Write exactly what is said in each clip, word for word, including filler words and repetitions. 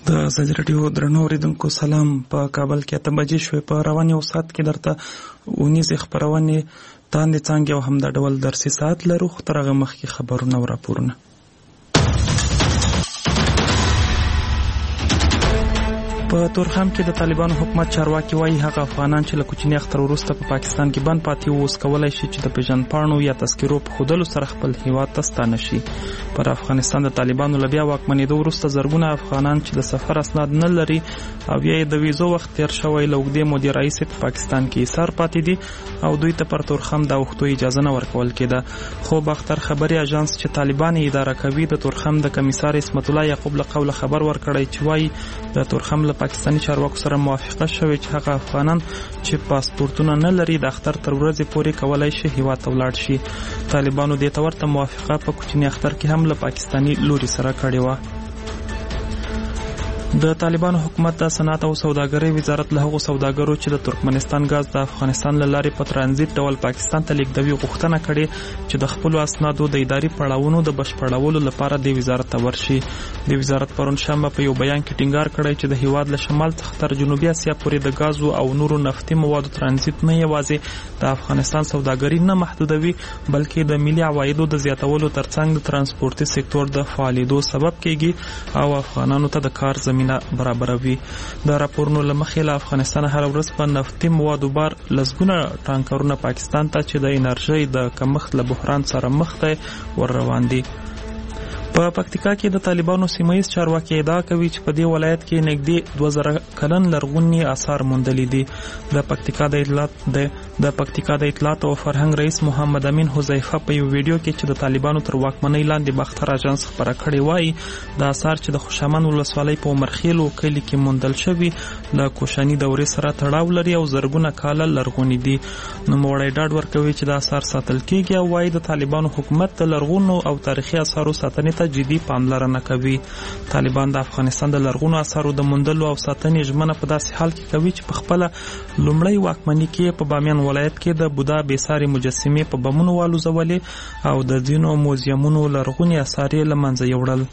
د ازادي راډیو درنو اوریدونکو سلام. په کابل کې اته بجې شوې. په روان یو ساعت کې درته اونیزې خپرونې تاندې څانګې او همدا ډول درسي ساعت لرو، خو تر هغه مخکې خبرونه او راپورونه. په تورخم کې د طالبانو حکومت چارواکي وایي هغه افغانان چې له کوچني اختر وروسته په پاکستان کې بند پاتې وو اوس کولی شي چې د پیژندپاڼو یا تذکرو په ښودلو سره خپل هیواد ته ستانه شي. پر افغانستان د طالبانو له بیا واکمنېدو وروسته زرګونه افغانان چې د سفر اسناد نه لري او یا یې د ویزو وخت تېر شوی له اوږدې مودې راهیسې په پاکستان کې ایثار پاتې دي او دوی ته پر تورخم د اوښتو اجازه نه ورکول کېده. خو باختر خبري اژانس چې طالبان یې اداره کوي د تورخم د کمیسار اسمت الله یعقوب له قوله خبر ورکړی چې وایي د تورخم له پاکستاني چارواکو سره موافقه شوې چې هغه افغانان چې پاسپورتونه نه لري د اختر تر ورځې پورې کولای شي هیواد ته ولاړ شي. طالبانو دې ته ورته موافقه په کوچني اختر کې هم له پاکستاني لوري سره کړې وه. د طالبانو حکومت د صنعت او سوداګرۍ وزارت له هغو سوداګرو چې د ترکمنستان غاز د افغانستان له لارې په ترانزیت ډول پاکستان ته لیږدوي غوښتنه کړې چې د خپلو اسنادو د اداري پړاوونو د بشپړولو لپاره د وزارت ته ورشي. د وزارت پرون شنبه په یو بیان کې ټینګار کړی چې د هیواد له شمال څخه تر جنوبي اسیا پورې د غازو او نورو نفتي موادو ترانزیت نه یوازې د افغانستان سوداګري نه محدودوي بلکې د ملي عوایدو د زیاتولو ترڅنګ د ترانسپورتي سکتور د فعالیدو سبب کیږي او افغانانو ته د کار زمینه برابروي. د راپورونو له مخې له افغانستان هر ورځ په نفتي موادو بار لسګونه ټانکرونه پاکستان ته چې د انرژۍ د کمښت له بحران سره مخ دی ور روان دي. په پکتیکا کې د طالبانو سیمه‌ییز چارواکي ادعا کوي چې په دې ولایت کې نږدې دوه زره کلن لرغوني آثار موندلي دي. د پکتیکا د اطلاعات د د پکتیکا د اطلاعات او فرهنګ رئیس محمد امین حذیفه په یو ویډیو کې چې د طالبانو تر واکمنۍ لاندې باختر اژانس خبره کړې وایي د آثار چې د خوشامند ولسوالۍ په عمرخیلو کلي کې موندل شوي له کوشاني دورې سره تړاو لري او زرګونه کاله لرغوني دي. نوموړی ډاډ ورکوي چې د آثار ساتل کیږي او وایي د طالبانو حکومت د لرغونو او تاریخي آثارو ساتنې جدي پاملرنه کوي. طالبان د افغانستان د لرغونو آثارو د موندلو او ساتنې ژمنه په داسې حال کې کوي چې په خپله لومړۍ واکمني کې په بامیان ولایت کې د بودا بېساري مجسمې په بمونو والوزولې او د ځینو موزیمونو لرغوني آثار یې له منځه یوړل.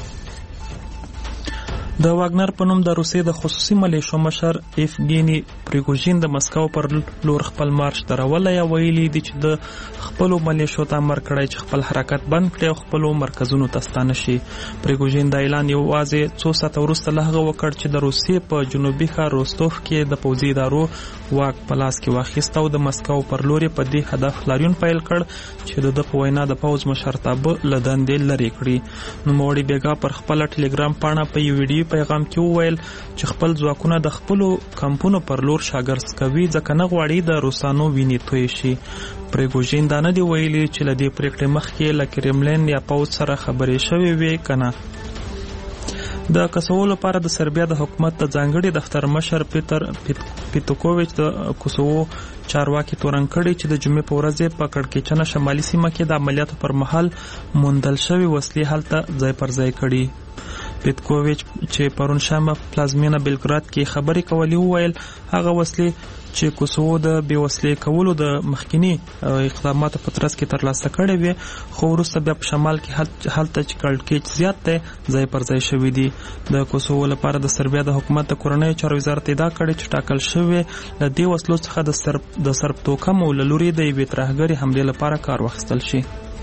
د واګنر په نوم د روسیې د خصوصي ملیشو مشر ایفګینی پریګوژین د مسکو پر لور خپل مارش درولی یا ویلي دي چې د خپلو ملیشو ته امر کړی چې خپل حرکت بند کړي او خپلو مرکزونو ته ستانه شي. پریګوژین دا اعلان یوازې څو ساعته وروسته له هغه وکړ چې د روسیې په جنوبي ښار روستوف کې د پوځي ادارو واک په لاس کې واخیسته او د مسکو پر لور په دې هدف لاریون پیل کړ چې د ده په وینا د پوځ مشرتابه له دندې لرې کړي. نوموړي بېګا پر خپله ټلګرام پاڼه په یو ویډیو پیغام کې وویل چې خپل ځواکونه د خپلو کمپونو پر لور شاګرد کوي ځکه نه غواړي د روسانو وینې توی شي. پریګوژین دا نه دی ویلي چې له دې پرېکړې مخکې له کرملین یا پوځ سره خبرې شوې وې که نه. د کوسوو لپاره د سربیا د حکومت د ځانګړي دفتر مشر پیتر پیتوکوویچ د کوسوو چارواکي تورن کړي چې د جمعې په ورځ په کړکېچنه شمالي سیمه کې د عملیاتو پر مهال موندل شوي وسلې هلته ځای پر ځای کړي. پیتکوویچ چې پرون شنبه پلازمینه بلګراد کې خبرې کولې وویل هغه وسلې چې کوسوو د بې وسلې کولو د مخکینی اقداماتو په ترڅ کې ترلاسه کړې وې خو وروسته بیا په شمال کې هلته چې کړکېچ زیات دی ځای پر ځای شوي دي. د کوسوو لپاره د سربیا د حکومت د کورنیو چارو وزارت ادعا کړې چې ټاکل شوی له دې وسلو څخه د سرب د سرب توکمو له لوري د یوې ترهګرې حملې لپاره کار واخیستل شي.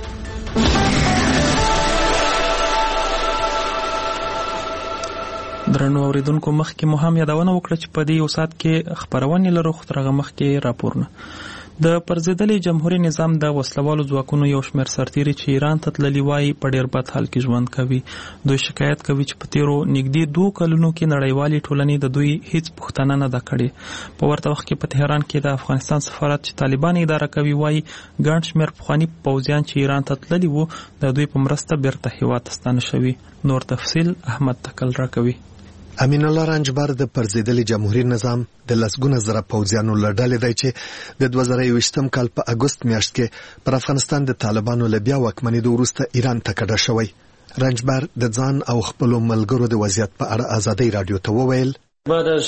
درنو اوریدونکو مخکې مو هم یادونه وکړه چې په دې یو ساعت کې خپرونې لرو خو تر هغه مخکې راپورونه. د پرځېدلي جمهوري نظام د وسلوالو ځواکونو یو شمېر سرتیري چې ایران ته تللي وایي په ډېر بد حال کې ژوند کوي. دوی شکایت کوي چې په تېرو نږدې دوو کلونو کې نړیوالې ټولنې د دوی هیڅ پوښتنه نه ده کړې. په ورته وخت کې په تهران کې د افغانستان سفارت چې طالبان اداره کوي وایي ګڼ شمېر پخواني پوځیان چې ایران ته تللي وو د دوی په مرسته بیرته هیواد ته ستانه شوي. نور تفصیل احمد تکل راکوي. امین الله رنجبر د پرځېدلي جمهوریت نظام د لسګونه زره پوځیانو له ډلې دی چې د دوه زره یوویشتم کال په اګوست میاشت کې پر افغانستان د طالبانو له بیا واکمنېدو وروسته ایران ته کډه شوی. رنجبر د ځان او خپلو ملګرو د وضعیت په اړه ازادۍ راډیو ته وویل بعد از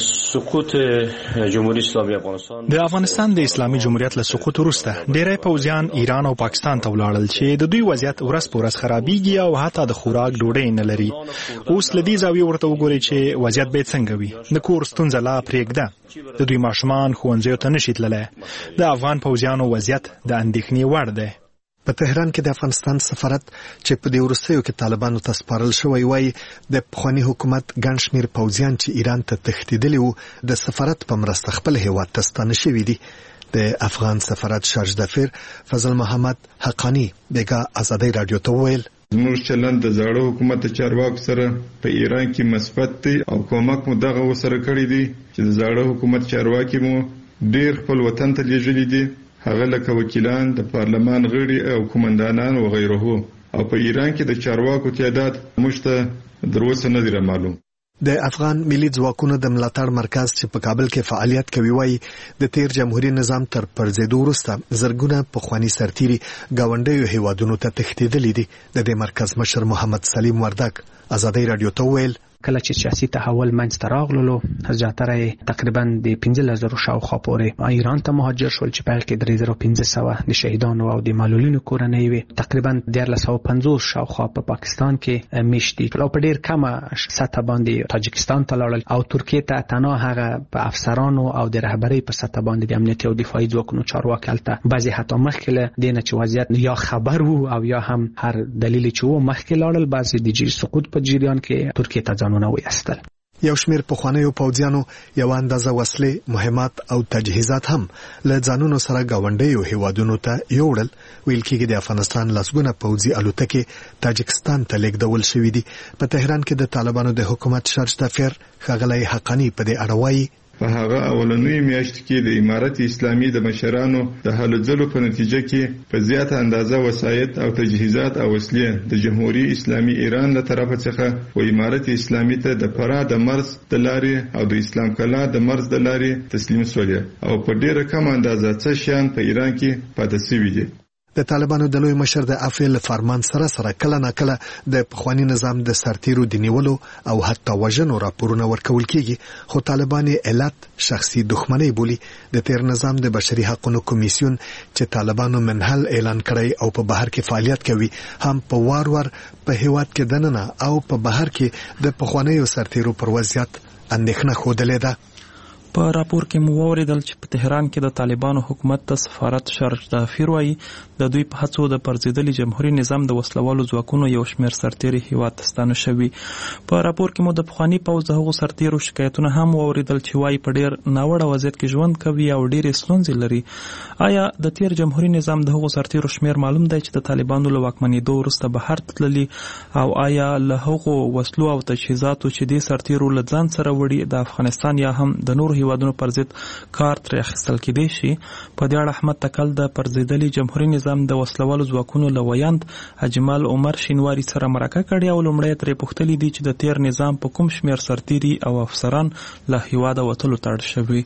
سقوط جمهوریت اسلامي افغانستان د افغانستان د اسلامي جمهوریت له سقوط وروسته ډېری پوځیان ایران او پاکستان ته ولاړل چې د دوی وضعیت ورځ په ورځ خرابېږي او حتی د خوراک ډوډۍ نه لري. اوس له دې زاویې ورته وګورئ چې وضعیت به څنګه وي. د کور ستونزه لا پرېږده، د دوی ماشومان ښوونځیو ته نشي تللی. د افغان پوځیانو وضعیت د اندېښنې وړ دی. په تهران کې د افغانستان سفارت چې په دې وروستیو کې طالبانو ته سپارل شوی وای د پخوانی حکومت ګڼ شمېر پوځیان چې ایران ته تښتېدلي وو د سفارت په مرسته خپل هیواد ته ستانه شوي دي. د افغان سفارت شارج دفیر فضل محمد حقانی بیګا ازادي رادیو ته وویل زموږ چلند د زاړه حکومت چارواکو سره په ایران کې مثبت دی او کومک مو دغه وسره کړی دی چې د زاړه حکومت چارواکي مو ډېر خپل وطن ته لیږلي دي، هغه لکه وکیلان، د پارلمان غړي او قومندانان او غیره. او په ایران کې د چارواکو تعداد موږ ته در اوسه نه دی معلوم. د افغان ملي ځواکونو د ملاتړ مرکز چې په کابل کې فعالیت کوي وایي د تیر جمهوریت نظام تر پرځېدو وروسته زرګونه پخواني سرتیري ګاونډیو هیوادونو ته تښتېدلي دي. د دې مرکز مشر محمد سلیم وردک ازادي رادیو ته وویل کله چې سیاسي تحول منځته راغلو زیاتره تقریبا د پنځه زره شاوخوا پورې ایران ته مهاجر شول چې په هغه کې درې زره او پنځه سوه د شهیدانو او د معلولینو کورنۍ وي. تقریبا دیارلس سوه پنځوس شاوخوا په پاکستان کې میشتي او په ډیر کمه سطح باندې تاجکستان ته لاړل او ترکیه ته تنها هغه په افسرانو او د رهبرۍ په سطح باندې د امنیتي او دفاعي ځواکونو چارواکي هلته بعضې حتی مخکې له دې نه چې وضعیت یا خبر وو او یا هم هر دلیل چې وو مخکې لاړل. بعضې د جری سقوط په جریان کې ترکیه ته ځانونه وایستل. یو شمیر پخوانیو پوځیانو یو اندازه وسلې، مهمات او تجهیزات هم له ځانونو سره ګاونډیو هیوادونو ته یوړل. ویل کېږي د افغانستان لسګونه پوځي الوتکې تاجکستان ته لیږدول شوي دي. په تهران کې د طالبانو د حکومت شارج دفیر ښاغلی حقانی په دې اړه وایي په هغه اولنوي میاشت کې د امارت اسلامي د مشرانو د هلو ځلو په نتیجه کې په زیاته اندازه وسایط او تجهیزات او وسلې د جمهوریت اسلامي ایران له طرفه څخه و امارت اسلامي ته د فراه د مرز د لارې او د اسلام کلا د مرز د لارې تسلیم شولې او په ډیره کم اندازه څه شیان په ایران کې پاتې شوي دي. د طالبانو د لوی مشر د افعال فرمان سره سره کله ناکله د پخوانی نظام د سرتیرو د نیولو او حتی وژنو راپورونه ورکول کیږي، خو طالبان علت شخصي دښمنۍ بولي. د تیر نظام د بشري حقوقو کمیسیون چې طالبانو منحل اعلان کړی او په بهر کې فعالیت کوي هم په وار وار په هیواد کې دننه او په بهر کې د پخوانیو سرتیرو پر وضعیت اندېښنه ښودلې ده. په راپور کې مو واوریدل چې په تهران کې د طالبانو حکومت ته سفارت شارج دفیر وایي د دوی په هڅو د پرځېدلي جمهوریت نظام د وسلوالو ځواکونو یو شمېر سرتیري هیواد ته ستانه شوي. په راپور کې مو د پخواني پوځ د هغو سرتیرو شکایتونه هم واوریدل چې وایي په ډېر ناوړه وضعیت کې ژوند کوي او ډېرې ستونزې لري. آیا د تیر جمهوریت نظام د هغو سرتیرو شمېر معلوم دی چې د طالبانو له واکمنېدو وروسته بهر ته تللي او آیا له هغو وسلو او تجهیزاتو چې دې سرتیرو له ځان سره وړي د افغانستان یا هم د نورو هیوادونو پر ضد کار ترې اخیستل کېدای شي؟ په دې اړه احمد تکل د پرځېدلي جمهوریت نظام د وسلوالو ځواکونو له ویاند اجمل عمر شینواري سره مرکه کړې او لومړی ترې پوښتلي دي چې د تیر نظام په کوم شمېر سرتیري او افسران له هیواده وتلو ته اړ شوي.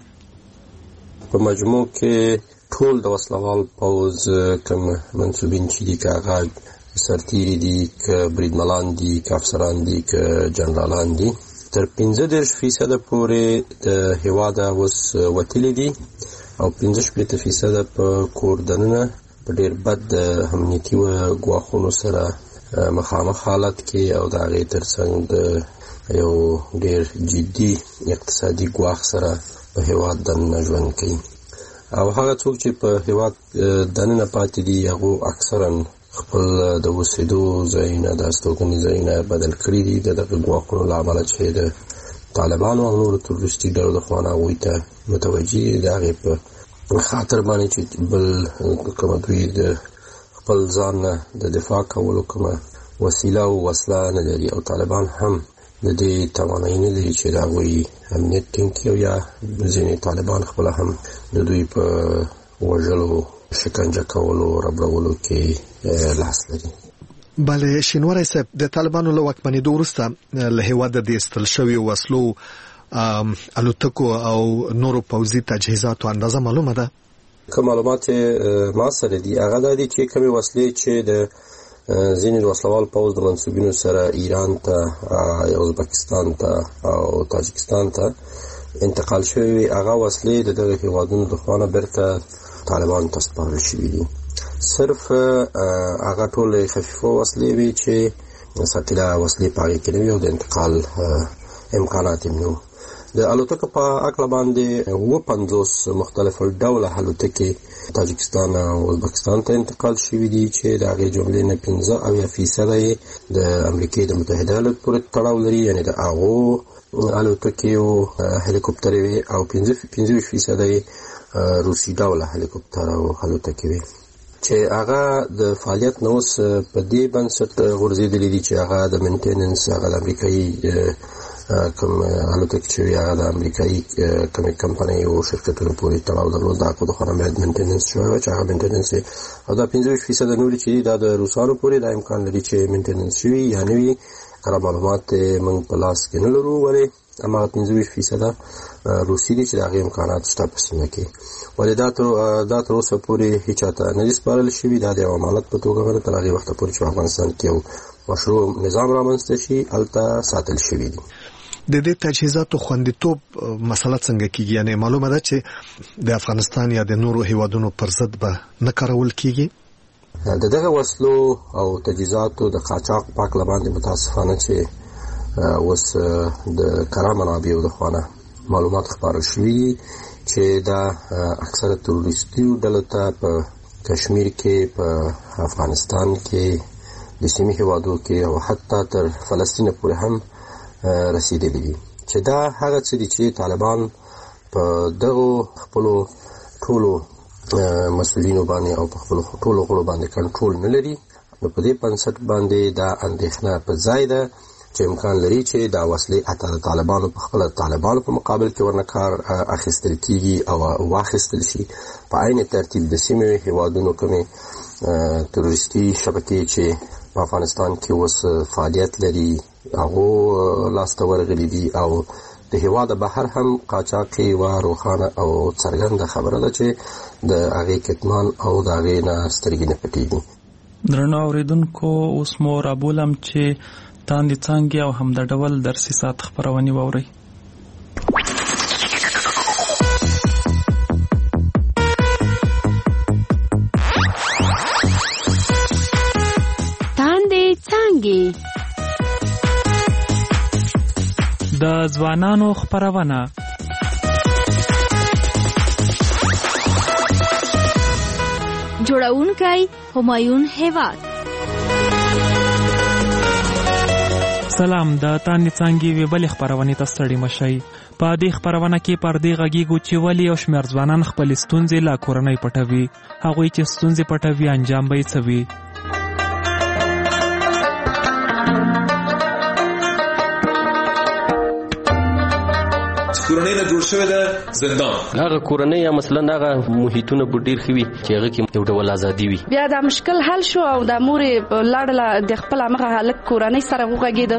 په مجموع کې ټول د وسلوال پوځ کوم منصوبین چې دي که هغه سرتیري دي که بریدملان دي که افسران دي که جنرالان دي تر پنځه دېرش فیصده پورې د هیواده اوس وتلي دي او پنځه شپېته فیصده په کور دننه په ډېر بد امنیتي ګواښونو سره مخامخ حالت کې او د هغې تر څنګ د یو ډېر جدي اقتصادي ګواښ سره په هیواد دننه ژوند کوي. او هغه څوک چې په هیواد دننه پاتې دي هغو اکثرا خپل د اوسېدو ځایونه د استوګنې ځایونه بدل کړي دي د دغه ګواښونو له امله چې د طالبانو او نورو تروریستي ډلو د خوا نه هغوی ته متوجه د هغې په خاطر باندې چې بل کومه دوی د خپل ځان نه د دفاع کولو کومه وسیله او وسله نه لري او طالبان هم د دې توانایي نه لري چې د هغوی امنیت ټینګ کړي او یا ځینې طالبان خپله هم د دوی په وژلو شکنجه کولو ربړولو کې لاس لري. بله شینواری صاحب د طالبانو له واکمنېدو وروسته له هیواده د ایستل شویو وسلو الوتکو او نورو پوځي تجهیزاتو اندازه معلومه ده؟ که معلومات ما سره دي هغه دا دي چې کومې وسلې چې د ځینې د وسلوال پوځ د منسوبینو سره ایران ته، ازبکستان ته او تاجکستان ته انتقال شوی. هغه وسلې د دغه هیوادونو د خوا نه بیرته طالبانو ته سپارل شوي دي. صرف هغه ټولې خفیفه وسلې وي چې ثقیله وسلې په هغې کې نه وي او د انتقال امکانات یې نه وو. د الوتکو په هکله باندې اووه پنځوس مختلف ډوله الوتکې تاجکستان او ازبکستان ته انتقال شوي دي چې د هغې جملې نه پنځه اویا فیصده یې د امریکې د متحده ایالاتو پورې تړاو لري، یعنې د هغو الوتکې او هلیکوپټرې وي، او پنځه ویشت فیصده یې روسي ډوله هلیکوپټر او الوتکې وي چې هغه د فعالیت نه اوس په دې بنسټ غورځېدلي دي چې هغه د مینټیننس هغه د امریکایي کوم الوتکې چې وي هغه د امریکایي کومې کمپنۍ او شرکتونو پورې تړاو درلود، د هغو د خوا نه باید مینټیننس شوی وه چې هغه مینټیننس او دا پنځه ویشت فیصده نورې چې دي دا د روسانو پورې دا امکان لري چې مینټیننس شوي یا نه وي. هغه معلومات موږ په لاس کې نه لرو، ولې هماغه پنځه ویشت فیصده روسي دي چې د هغې امکانات شته په سیمه کې، ولې دا تر اوسه پورې هېچا ته نه دي سپارل شوي. دا د یو امانت په توګه باندې تر هغې وخته پورې چې افغانستان کې یو مشروع نظام رامنځته شي هلته ساتل شوي دي. د دې تجهیزاتو خوندیتوب مسله څنګه کیږي؟ یعنی معلومه ده چې د افغانستان یا د نورو هیوادونو پر ضد به نه کارول کیږي. د دغه وسلو او تجهیزاتو د قاچاق په هکله باندې متاسفانه چې اوس د کره منابعو د خوا نه معلومات خپاره شوي چې دا اکثره تروریستي ډلو ته په کشمیر کې، په افغانستان کې، د سیمې هیوادو کې او حتی تر فلسطین پورې هم رسیدلی دي، چې دا هغه څه دي چې طالبان په دغو خپلو ټولو مسؤلینو باندې او په خپلو ټولو غړو باندې کنټرول نه لري. نو په دې بنسټ باندې دا اندېښنه په ځای ده چې امکان لري چې دا وسلې حتی د طالبانو په خپله طالبانو په مقابل کې ورنه کار اخیستل کېږي او واخیستل شي. په عین ترتیب د سیمې هیوادونو کومې تروریستي شبکې چې په افغانستان کې اوس فعالیت لري هغو لاسته ورغلي دي او د هیواد بهر هم قاچاق یوه روښانه او څرګنده خبره ده چې د هغې کتمان او د هغې نه سترګې نه پټېږي. درنو اورېدونکو، اوس مو رابولم چې تاندې څانګې او همدا ډول درسي ساعت خپرونې واورئ. تاندې څانګې د ځوانانو خپرونه. جوړونکی همایون هیواد. سلام، د تاندې څانګې وی بلې خپرونې ته ستړي مشئ. په دې خپرونه کې پر دې غږیږو چې ولې یو شمېر ځوانان خپلې ستونزې له کورنۍ پټوي. هغوی چې ستونزې پټوي انجام به یې څه وي؟ کورنۍ نه جوړ شوی ده زندان، هغه کورنۍ یا مثلا هغه محیطونه به ډېر ښه وي چې هغه کې یو ډول ازادي وي. بیا دا مشکل حل شو او د مورې لاړله د خپل هغه هلک کورنۍ سره وغږېده.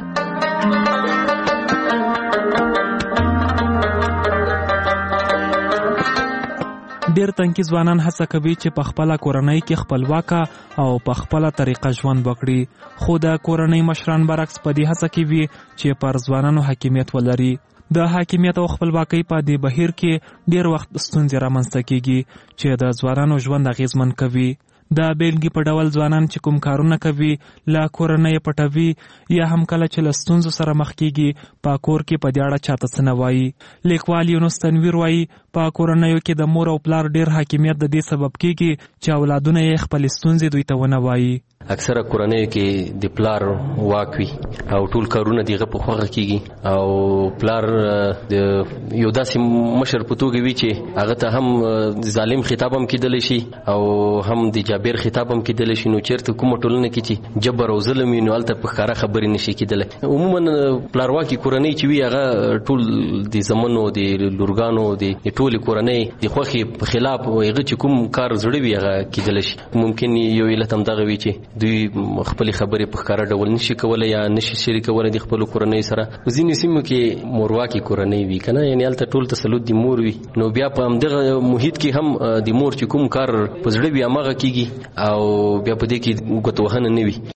ډېر تنکي ځوانان هڅه کوي چې په خپله کورنۍ کې خپلواکه او په خپله طریقه ژوند وکړي، خو د کورنۍ مشران برعکس په دې هڅه کې وي چې پر ځوانانو حاکمیت ولري. د حاکمیت او خپلواکۍ په دې بهیر کې ډېر وخت ستونزې رامنځته کیږي چې د ځوانانو ژوند اغېزمن کوي. د بیلګې په ډول ځوانان چې کوم کارونه کوي له کورنۍ پټوي یا هم کله چې له ستونزو سره مخ کیږي په کور کې په دې اړه چاته څه نه وایي. لیکوال یونس تنویر وایي په کورنیو کې د مور او پلار ډېر حاکمیت د دې سبب کیږي چې اولادونه یې خپلې ستونزې دوی ته ونه وایي. اکثره کورنیو کې د پلار واک وي او ټول کارونه دغه په خوښه کیږي او پلار د یو داسې مشر په توګه وي چې هغه ته هم ظالم خطاب هم کېدلی شي او هم د جابر خطاب هم کېدلی شي. نو چېرته کومه ټولنه کې چې جبر او ظلم وي نو هلته په ښکاره خبرې نشي کېدلی. عموما پلارواکي کورنۍ چې وي هغه ټول د زمنو د لورګانو د ټولې کورنۍ د خوښې په خلاف هغه چې کوم کار زړه وي هغه کېدلی شي. ممکن یو علت هم دغه وي چې دوی خپل خبرې په ښکاره ډول نشي کولای یا نشي شریکولی د خپل کورنۍ سره. ځینې سیمو کې مورواکي کورنۍ وي کنه، یعنی هلته ټول تسلط د مور وي، نو بیا په همدغه محیط کې هم د مور چې کوم کار په زړه وي هماغه کیږي او بیا په دې کې ګوتوهنه نه وي.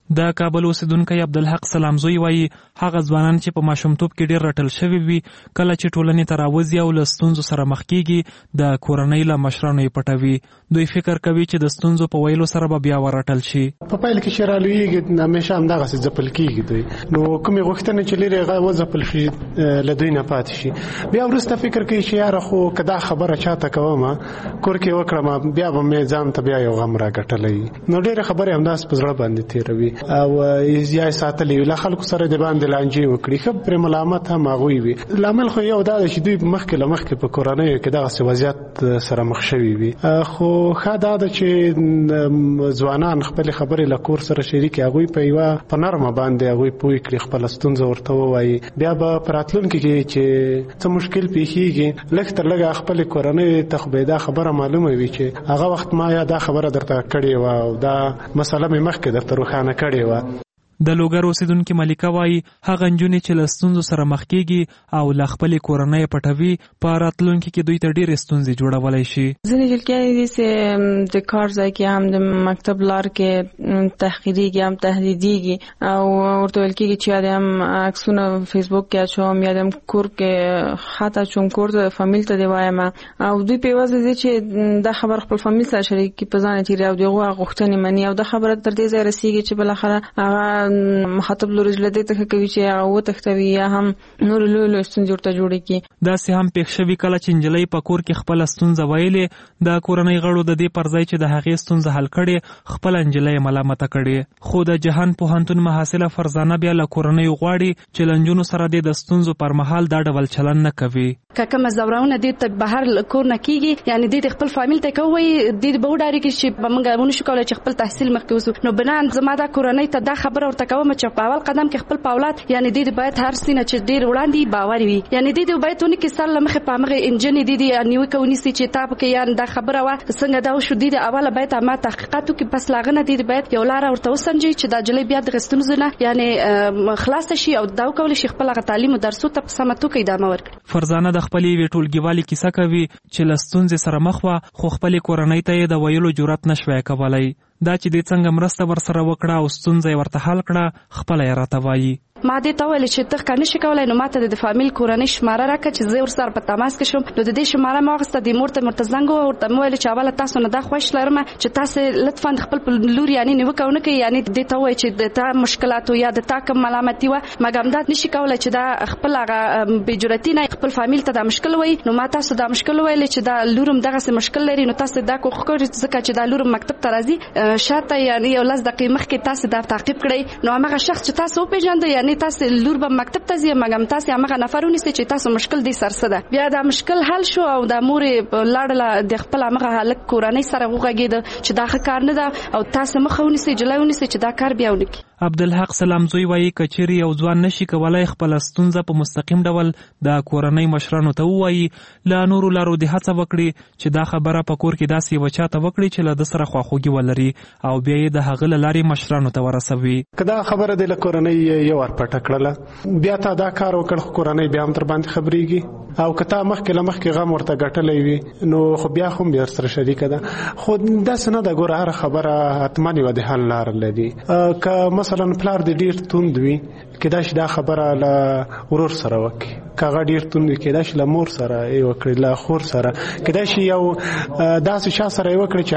د کابل اوسیدونکی عبدالحق سلامزوی وایي هغه ځوانان چې په ماشومتوب کې ډېر رټل شوي وي کله چې ټولنې ته راوځي او له ستونزو سره مخ کېږي د کورنۍ له مشرانو یې پټوي. دوی فکر کوي چې د ستونزو په ویلو سره به بیا ورټل شي. په پیل کې چې رالویږي همیشه همدغسې ځپل کېږي دوی، نو کومې غوښتنې چې لرې هغه وځپل شي له دوی نه پاتې شي. بیا وروسته فکر کوي چې یاره خو که دا خبره چاته کوم کور کې وکړم بیا به مې ځان ته بیا یو غم راګټلی، نو ډېرې خبرې همداسې په زړه باندې تېروي او یا یې ساتلی وي له خلکو سره د باندې لانجې وکړي، ښه پرې ملامت هم هغوی وي. لامل خو یو دا ده چې دوی مخکې له مخکې په کورنیو کې دغسې وضعیت سره مخ شوي وي. خو ښه دا ده چې ځوانان خپلې خبرې له کور سره شریکې هغوی په یوه په نرمه باندې هغوی پوه کړي، خپله ستونزه ورته ووایي، بیا به په راتلونکي کې چې څه مشکل پیښیږي لږ تر لږه خپلې کورنۍ ته خو به دا خبره معلومه وي چې هغه وخت ما یا دا خبره درته کړې وه او دا مسله مې مخکې درته روښانه کړې وه. د لوګر اوسیدونکي ملیکه وایي هغه نجونې چې له ستونزو سره مخ کېږي او له خپلې کورنۍ پټوي په راتلونکي کې دوی ته ډېرې ستونزې جوړولی شي. ځینې جلکیانې دي چې د کار ځای کې هم د مکتب لار کې تحقیریږي هم تهدیدیږي او ورته ویل کېږي چې یا د هم عکسونه فیسبوک کې اچوم یا د هم کور کې خط اچوم کور ته فامیل ته دې وایم او دوی په یوازې دي چې دا خبر خپل فامیل سره شریک کړي په ځان تېري او د هغو غوښتنې مني او دا خبره تر دې ځایه رسېږي چې بالاخره هغه مخاطب لوري له دې ته کوي چې هغه وتښتوي یا هم نور لوی لوی ستونزې ورته جوړې کړي. داسې هم پېښ شوي کله چې نجلۍ په کور کې خپله ستونزه ویلې د کورنۍ غړو د دې پر ځای چې د هغې ستونزه حل کړې خپله نجلۍ ملامته کړې. خو د جهان پوهنتون محصله فرزانه بیا له کورنیو غواړي چې له نجونو سره دې د ستونزو پر مهال دا ډول چلن نه کوي. که کومه زورونه دې ته بهر کور نه کېږي یعنې دې خپل فامیل ته کوي دې به وډارېږي چې به موږ ونشو کولی چې خپل تحصیل مخکې وسو، نو بنان زما دا کورنۍ ته دا خبره ورته کوم چې په اول قدم کې خپل په اولاد یعنې دې باید هر سینه چې ډېر وړاندې باور وي، یعنې دې باید ونه کې سر له مخې په همغې انجنې دې نیوکه ونیسي چې تا پکې یعنې دا خبره وه څنګه دا وشو، دې اوله باید ما تحقیقات وکړي، پس له هغه نه دې باید یو لاره ورته وسنجوي چې دا نجلۍ بیا دغه ستونزو نه یعنې خلاصه شي او دا وکولی شي خپل هغه تعلیم او درسو ته په سمه توګه ادامه ورکړي. فرزانه د خپلې یوې ټولګیوالې کیسه کوي چې له ستونزې سره مخ وه خو خپلې کورنۍ ته یې د ویلو جرأت نه شوی کولی. دا چې دې څنګه مرسته ورسره وکړه او ستونزه یې ورته حل کړه خپله یې راته وایي. ما دې ته ویل چې ته ښه نشي کولی نو ماته د فامیل کورنۍ شماره راکړه چې زه ورسره په تماس کې شم. نو د دې شماره مې واخیسته، دې مور ته مې ورته زنګ ووهه، ورته مې ویل چې اوله تاسو نه دا خوښ لرم چې تاسې لطفا د خپل په لور یعنې نیوکه ونه کوئ، یعنې دې ته ووایئ چې د تا مشکلات یا د تا کوم ملامتي وه مګر همدا نشي کولی چې دا خپل هغه بېجرأتي نه خپل فامیل ته دا مشکل وایي. نو ما تاسو دا مشکل ویلی چې دا لور هم دغسې مشکل لري نو تاسو دا کوښښ کوئ ځکه چې دا لور مکتب ته راځي شاته یعنې یو لس دقیقې مخکې تاسو دا تعقیب کړئ، نو همغه شخص چې تاسو وپېژنده یعنې تاسو لور مکتب ته ځي مګم تاسو هغه نفر ونیسئ چې تاسو مشکل دې سر څه ده. بیا دا مشکل حل شو او د مور لاړله د خپل هغه هلک کورنۍ سره وغږېده چې دا ښه کار نه ده او تاسو مخه ونیسئ جلای ونیسئ چې دا کار بیا ونه کړي. عبدالحق سلامزوی وایي که چیرې یو ځوان نشي کولی خپله ستونزه په مستقیم ډول د کورنۍ مشرانو ته ووایي له نورو لارو دې هڅه وکړي چې دا خبره په کور کې داسې یوه چا ته وکړي چې له ده سره خواخوږي ولري او بیا یې د هغه له لارې مشرانو ته ورسوي. که دا خبره دې له کورنۍ یو ور پټه کړله بیا تا دا کار وکړ خو کورنۍ بیا هم تر باندې خبرېږي او که تا مخکې له مخکې غم ورته ګټلی وي نو خو بیا خو هم بیا سره شریکه ده. خو داسې نه ده ګوره هره خبره حتما یوه د حل لاره لري. که مثلا پلار دې ډېر توند وي کېدای شي دا خبره له ورور سره وکړي، که هغه ډېر توند وي کېدای شي له مور سره یې وکړي، له خور سره کېدای شي یو داسې چا سره یې وکړي چې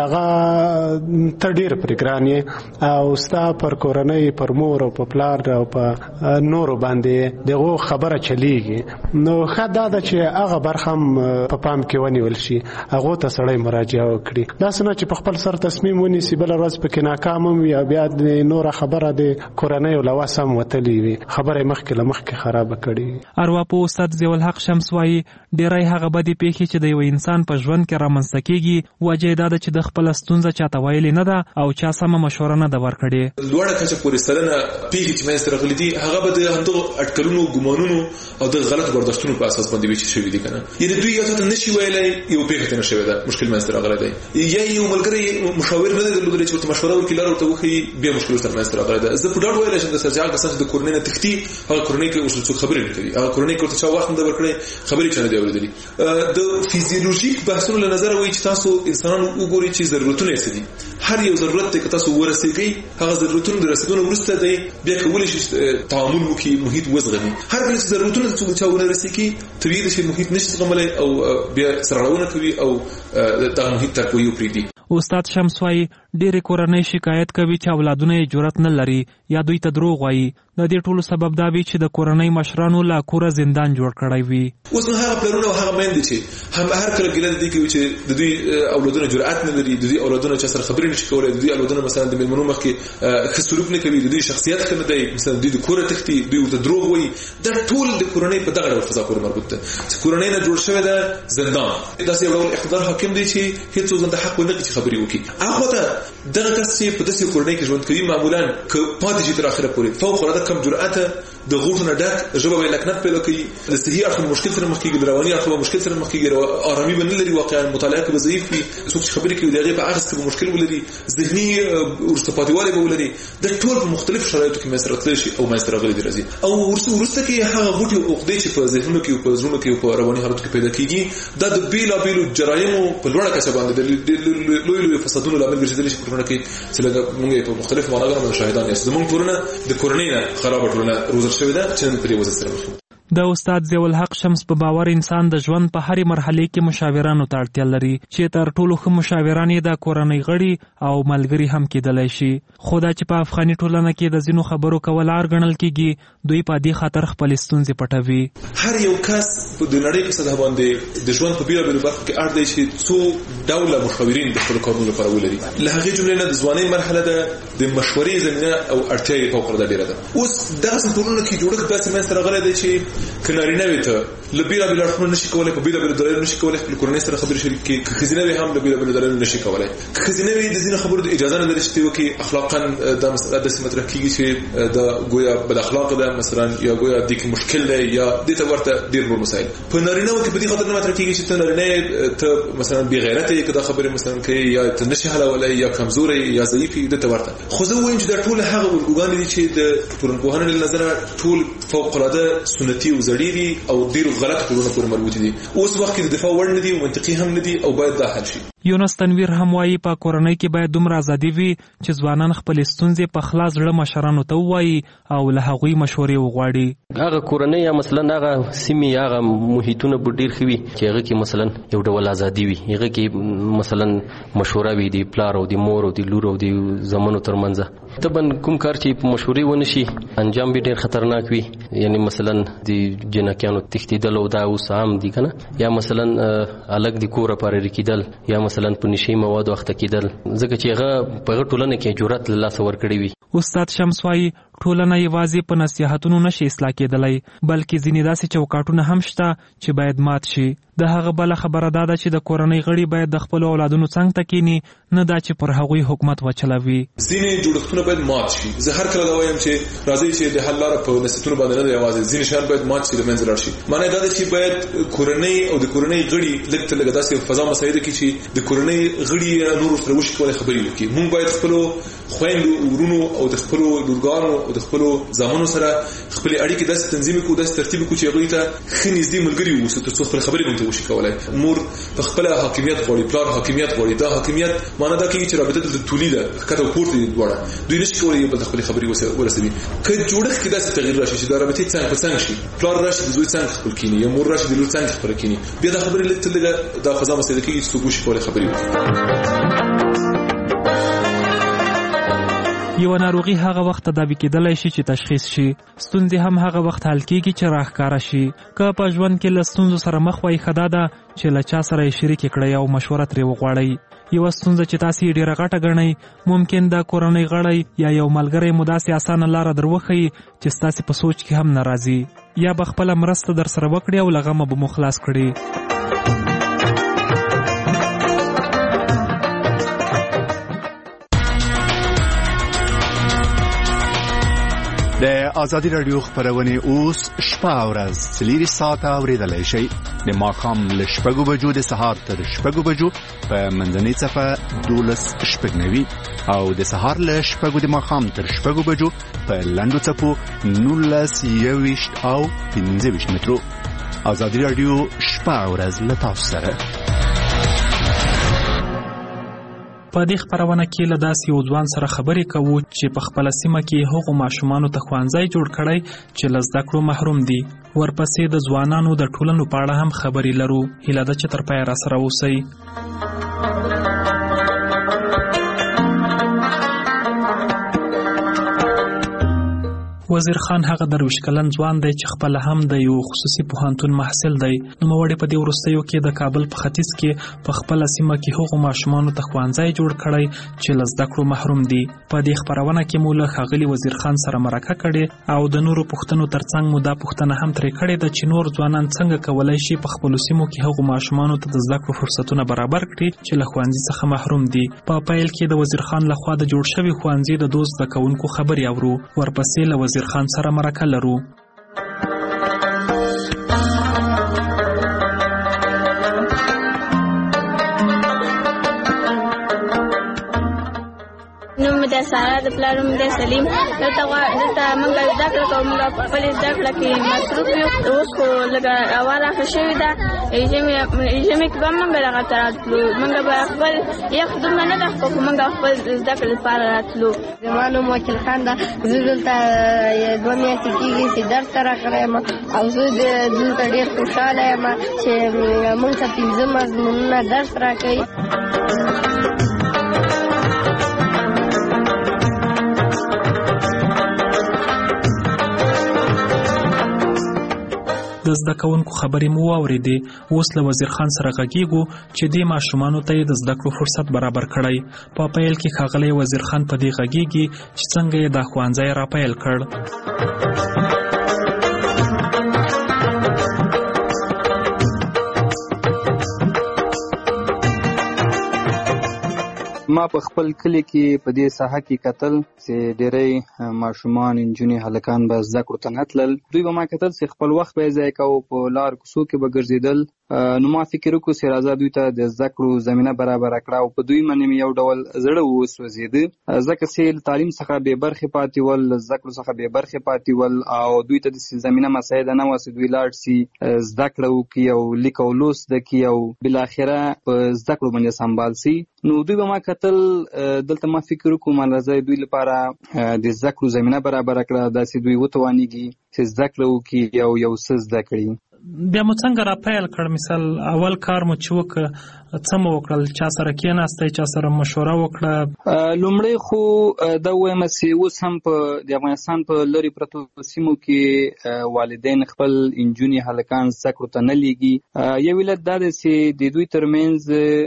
هغه ته ډېر پرې ګران یې او ستا پر کورنۍ پر مور او په پلار او په نورو باندې دغه خبره چلیږي. نو ښه دا ده چې هغه برخه هم په پام کې ونیول شي، هغو ته سړی مراجعه وکړي. داسې نه چې په خپل سر تصمیم ونیسي بله ورځ پکې ناکام هم وي او بیا د نوره خبره د کورنۍ له وس هم وتلې وي، خبره یې مخکې له مخکې خرابه کړې. ارواپوه استاد ضیاءالحق شمس وایي ډېری هغه بدې پېښې چې د یو انسان په ژوند کې رامنځته کېږي وجه یې دا ده چې د خپله ستونزه چاته ویلې نه ده او چا سمه مشوره نه ده ورکړې. لوړه کچه پورې سلنه پېښې چې منځته راغلي دي هغه به د همدغو اټکلونو ګمانونو او د غلطو برداشتونو په اساس باندې ویچې شوي دي که نه. یعنې دوی یو ته نشي ویلی یو پېښه ته نه شوې ده مشکل منځته راغلی دی، یا یو ملګری مشاور نه دی درلودلی چې ورته مشوره وکړي لاره ورته وښیي بیا مشکل ورسره منځته راغلی ده. زه په ډاډ ویلی شم درسره چې هغه کسان چې د کورنۍ نه تښتي هغه کورنۍ کې ورسره څوک خبرې نه کوي، هغه کورنۍ کې ورته چا وخت نه ده ورکړی خبرې چا نه دي اورېدلي. د فیزیولوژیک بحثونو له نظره وایي چې تاسو انسانان وګورئ چې ضرورتونه یې څه دي. هر یو ضرورت ته تاسو ورسېږئ هغه ضرورتونو د رسیدو وروسته دی بیا کولای شي تعامل وکړي محیط وزغمي هر کله چې ضرورتونه څو چا ورسېږي طبيعي شي محیط نشي زغملای او بیا سرغړونه کوي او د محیط ترکوي پریدي. استاد شمس وايي ډېر کورنۍ شکایت کوي چې اولادونه یې جرأت نه لري یا دوی ته دروغ وایي. د دې ټولو سبب دا وي چې د کورنۍ مشرانو لا کوره زندان جوړ کړی وي. اوس نو هغه پلرونه او هغه میندې چې هم هر کله ګیله دي کوي چې د دوی اولادونه جرأت نه لري، د دوی اولادونه چې سره خبرې نشي کولای، د دوی اولادونه مثلا د میلمنو مخ کې ښه سلوک نه کوي، د دوی شخصیت ښه نه دی، مثلا د دوی کوره تختی، دوی ورته دروغ وایي. دا ټول د کورنۍ په دغه ډول فضا پورې مربوط ده چې کورنۍ نه جوړ شوی ده زندان. داسې یو ډول اقتدار حاکم دی چې هیڅ څوک د حق ونه لري چې خبرې وکړي. هغه ته دغه کس چې په داسې کورنۍ کې ژوند کوي معمولا که پاتې شي تر اخره پورې فوق العاده کم جرأت د غوټونه ډک ژبه به لکنت پیدا کوي، د صحي اړخ مشکل سره مخ کېږي، د رواني اړخ مشکل سره مخ کېږي، آرامي به نه لري، واقعا مطالعه کې به ضعیف وي، څوک چې خبرې کوي د هغې په اخذ کې به مشکل ولري، ذهني وروسته پاتېوالی به ولري. د ټول په مختلفو شرایطو کې منځته راتلی شي او منځته راغلی دی راځي. او وروسته کې هغه غوټې او عقدې چې په ذهنونو کې او په زړونو کې او په رواني حالاتو کې پیدا کېږي دا د بېلابېلو جرایمو په لوړه کچه باندې د لوی لوی فسادونو لامل ګرځېدلی شي په ټولنه کې چې لږ موږ یې په مختلفو معناګانو باندې شاهدان یاست. زموږ ټولنه د کورنۍ نه خرابه ټولنه روزل شوې ده چې نن پرې وضعیت سره مخ. د استاد ضیاء الحق شمس په باور انسان د ژوند په هرې مرحلې کې مشاورانو ته اړتیا لري چې تر ټولو ښه مشاوران یې د کورنۍ غړي او ملګري هم کېدلی شي. خو دا چې په افغاني ټولنه کې د ځینو خبرو کول عار ګڼل کېږي، دوی په دې خاطر خپلې ستونزې پټوي. هر یو کس د نړۍ په سطح باندې د ژوند په بېلابېلو برخو کې اړ دی چې څو ډوله مشاورین د خپلو کارونو لپاره ولري. له هغې جملې نه د ځوانۍ مرحله ده، د مشورې زمینه او اړتیا یې فوق العاده ډېره ده. اوس دغسې ټولنه کې جوړښت داسې منځته راغلی دی چې که نارینه وي ته له بېلابېلو اړخونو نشي کولی، په بېلابېلو دلایلو نشي کولی خپل کورنۍ سره خبرې شریک کړي. که ښځینه وي هم له بېلابېلو دلایلو نشي کولی. که ښځینه وي د ځینو خبرو د اجازه نه لري چې ته وکړي. اخلاقا دا مسله داسې مطرح کېږي چې دا ګویا بد اخلاقه ده مثلا، یا ګویا دې کې مشکل دی، یا دې ته ورته ډېر نور مسایل. په نارینهو کې په دې خاطر نه مطرح کېږي چې ته نارینه ته مثلا بېغیرته یې، که دا خبرې مثلا کوي یا ته نشي حلولی یا کمزوری یا ضعیف یې، دې ته ورته. خو زه ووایم چې دا ټول هغه الګوګانې دي چې د ټولنپوهنې له نظره ټول فوق العاده سنتي او زړې دي او ډېرو غلطو ټولنو پورې مربوطې دي. اوس وخت کې د دفاع وړ نه دي او منطقي هم نه دي او باید دا حل شي. یونس تنویر هم وایي په کورنۍ کې باید دومره ازادي وي چې ځوانان خپلې ستونزې په خلاص زړه مشرانو ته ووایي او له هغوی مشورې وغواړي. هغه کورنۍ یا مثلا هغه سیمې هغه محیطونه به ډېر ښه وي چې هغه کې مثلا یو ډول ازادي وي، هغه کې مثلا مشوره وي د پلار او د مور او د لور او د زامنو ترمنځ. طبعا کوم کار چې په مشورې ونه شي انجام به ډېر خطرناک وي، یعنی مثلا د جنکیانو تښتېدل او دا اوس عام دي که نه، یا مثلا الګ د کوره پارېرې کېدل، یا مثلا په نشي موادو اخته کېدل، ځکه چې هغه په هغه ټولنه کې جرأت له لاسه ورکړی وي. استاد شمس وايي ټولنه یوازې په نصیحتونو نشي اصلاح کېدلی، بلکې ځینې داسې چوکاټونه هم شته چې باید مات شي. د هغه بله خبره دا ده چې د کورنۍ غړي باید د خپلو اولادونو څنګ ته کینی، نه دا چې پر هغوی حکومت وچلوي. ځینې جوړښتونه باید مات شي. زه هر کله دا وایم چې راځئ چې د حل لاره په نصیحتونو باندې نه ده، یوازې ځینې شیان باید مات شي، له منځه لاړ شي. معنی دا ده چې باید کورنۍ او د کورنۍ غړي لږ تر لږه داسې فضا مساعده کړي چې د کورنۍ غړي نور سره وشي کولی خبرې وکړي. موږ باید خپلو خویندو ورونو او د خپلو لورګانو او د خپلو زامنو سره خپلې اړیکې داسې تنظیم کړو، داسې ترتیب کړو چې هغوی ته ښه نږدې ملګري واوسو تر څو خپلې خبرې موږ ته وشي کولی. مور په خپله حاکمیت غواړي، پلار حاکمیت غواړي. دا حاکمیت معنا دا کېږي چې رابطه دلته طولي ده، ښکته او پورته دي دواړه. دوی نشي کولی یو بل ته خپلې خبرې ورسوي. که جوړښت کې داسې تغییر راشي چې دا رابطې څنګ په څنګ شي، پلار راشي د زوی څنګ خپل کیني، یا مور راشي د لور څنګ خپل کیني، بیا دا خبرې لږ تر لږه دا فضا مساعده کېږي چې څوک وشي کولی خبرې وکړي. یو ناروغي هغه وخت تداوي کېدلی شي چې تشخیص شي، ستونزې هم هغه وخت حل کېږي چې راښکاره شي. که په ژوند کې له ستونزو سره مخ وای، ښه دا ده چې له چا سره یې شریکې کړئ او مشوره ترې وغواړئ. یوه ستونزه چې تاسې یې ډېره غټه ګڼئ، ممکن د کورنۍ غړی یا یو ملګری مو داسې اسانه لاره در وښیي چې ستاسې په سوچ کې هم نه راځي، یا به خپله مرسته در سره وکړي او له غمه به مو خلاص کړي. د ازادي رادیو خبرونه اوس شپه او ورځ څلور ساعته اوریدلای شئ. د ماښام له شپږو بجو د سهار تر شپږو بجو په منځنۍ صفه دولس شپږ نوي او د سهار له شپږو د ماښام تر شپږو بجو په لنډو څپو نولس یوویشت او پنځه ویشت مترو. ازادي رادیو شپه او ورځ له تاسو سره. په دې خبرونه کې له داسې یو ځوان سره خبرې کوو چې په خپل سیمه کې هغو ماشومانو ته ښوونځی جوړ کړی چې له زده کړو محروم دي. ورپسې د ځوانانو د ټولنو په اړه هم خبرې لرو. هیله ده چې تر پایه راسره اوسئ. وزیر خان هغه درویش کلن ځوان دی چې خپل هم د یو خصوصي پوهنتون محصل دی. نوموړی په دې وروستیو کې د کابل په ختیځ کې په خپل سیمه کې هغو ماشومانو ته ښوونځی جوړ کړی چې له زده کړو محروم دي. په دې خبرونه کې مو له ښاغلي وزیر خان سره مرکه کړې او د نورو پوښتنو ترڅنګ مو دا پوښتنه هم ترې کړې ده چې نور ځوانان څنګه کولی شي په خپلو سیمو کې هغو ماشومانو ته د زده کړو فرصتونه برابر کړي چې له ښوونځي څخه محروم دي. په پیل کې د وزیر خان لخوا د جوړ شوي ښوونځي د دوست زده کوونکو خبرې اورو. ورپسې له وزیر خان سره مرکه لرو. نوم د سارا د پلار نوم د سلیم. دلته دلته موږ زده کړه کوو. موږ په خپل زده کړه کې مصروف یو. اوس خو لږه هوا راښه شوې ده. ژمي ژمي کې به موږ دغه راتلو. موږ به خپل یخ دومره نه ده خو موږ خپل زده کړې لپاره راتلو. زما نوم وکیل خان ده. زه دلته دوه میاشتې کېږي چې درس ته راغلی یم او زه دلته ډېر خوشحاله یم چې موږ ته پنځه مضمونونه درس راکوي. د زده کوونکو خبرې مو واورېدې. اوس له وزیر خان سره غږیږو چې دې ماشومانو ته یې د زده کړو فرصت برابر کړی. په پیل کې ښاغلی وزیر خان په دې غږیږي چې څنګه یې دا ښوونځی راپیل کړ. ما په خپل کلی کې په دې ساحه کې کتل چې ډېری ماشومان انجونې هلکان به زده کړو ته نه تلل. دوی به ما کتل چې خپل وخت به یې ضایع کوو، په لار کوڅو کې به ګرځېدل. نو ما فکر وکړو چې راځه دوی ته د زده کړو زمینه برابره کړه او په دوی باندې مې یو ډول زړه وسوځېده ځکه چې له تعلیم څخه بې برخې پاتې ول، له زده کړو څخه بې برخې پاتې ول او دوی ته داسې زمینه مساعده نه وه چې دوی لاړ شي زده کړه وکړي او لیک او لوست زده کړي او بالاخره په زده کړو باندې سمبال شي. نو دوی به ما کتل دلته ما فکر وکړو ما راځي دوی لپاره د زده کړو زمینه برابره کړه، داسې دوی وتوانیږي چې زده کړه وکړي او یو څه زده کړي. بیا مو څنګه راپیل کړ؟ مثال اول کار مو چې وکړ څه مو وکړل؟ چا سره کېناستئ؟ چا سره مشوره وکړه؟ لومړی خو دا ووایم چې اوس هم په د افغانستان په لرې پرتو سیمو کې والدین خپل انجونې هلکان زده کړو ته نه لیږي. یو علت دا دی چې د دوی ترمنځ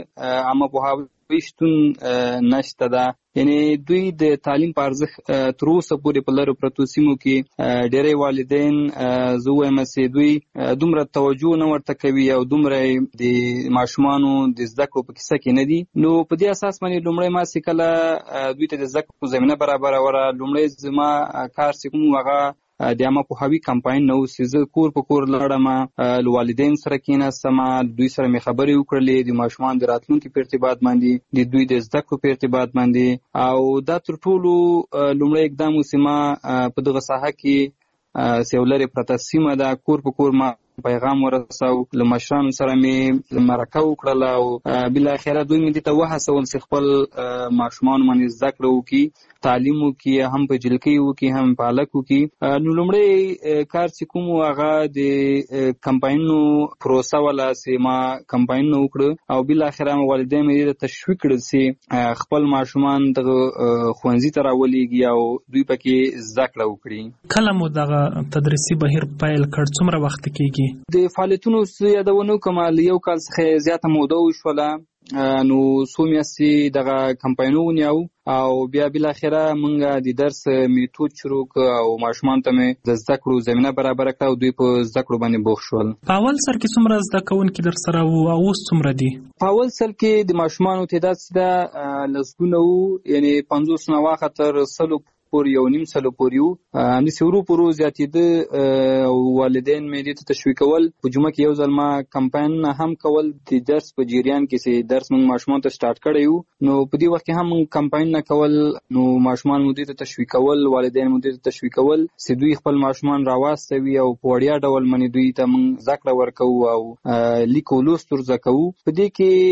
عامه پوهاوی شتون نشته ده، یعنی دوی د تعلیم په ارزښت تر اوسه پورې په لرو پرتو سیمو کې ډېری والدین زه وایم چې دوی دومره توجه نه ورته کوي او دومره د ماشومانو د زده کړو په کیسه کې نه دي. نو په دې اساس باندې لومړی ما چې کله دوی ته د زده کړو زمینه برابروله، لومړی زما کار چې کوم هغه د عامه پوهاوي کمپاین نه و چې زه کور په کور لاړم، له والدین سره کېناستم، دوی سره مې خبرې وکړلې د ماشومان د راتلونکي په ارتباط باندې، د دوی د زده کړو په ارتباط باندې. او دا تر ټولو لومړی اقدام و چې ما په دغه ساحه کې چې یو لرې پرته سیمه ده کور په کور ما پیغام ورساو، له مشرانو سره مې مرکه وکړله او بالاخره دوی مې دې ته وهڅول چې خپل ماشومان باندې زده کړه وکړي، تعلیم وکړي، هم په جلکۍ وکړي هم په هلک وکړي. نو لومړی کار چې کوم هغه د کمپاینونو پروسه وله چې ما کمپاینونه وکړه او بالاخره مې والدین مې دې ته تشویق کړل چې خپل ماشومان دغه ښوونځي ته راولېږي او دوی پکې زده کړه وکړي. کله مو دغه تدریسي بهیر پیل کړ؟ څومره وخت کېږي؟ د فعالیتونو یادونه وکړم له یو کال څخه زیاته موده وشوله. نو څو میاشتې دغه کمپاینونه ونیو او بیا بالاخره موږ د درس میتود شروع کړ او ماشومان ته مې د زده کړو زمینه برابره کړه او دوی په زده کړو باندې بوخت شول. په اول سر کې څومره زده کوونکي در سره وو او اوس څومره دي؟ په اول سر کې د ماشومانو تعداد چې ده لسګونه وو، یعنې پنځوس نه واخه تر سلو پورې یو نیم سلو پورې وو. همداسې ورو په ورو زیاتېده او والدین مې دې ته تشویقول. په جمعه کې یو ځل ما کمپاین هم کول د درس په جریان کې چې درس موږ ماشومان ته سٹارټ کړی وو. نو په دې وخت کې هم موږ کمپاین نه کول، نو ماشومان مو دې ته تشویقول، والدین مو دې ته تشویقول چې دوی خپل ماشومان راواستوي او په وړیا ډول باندې دوی ته موږ زده کړه ورکوو او لیک او لوست ور زده کوو. په دې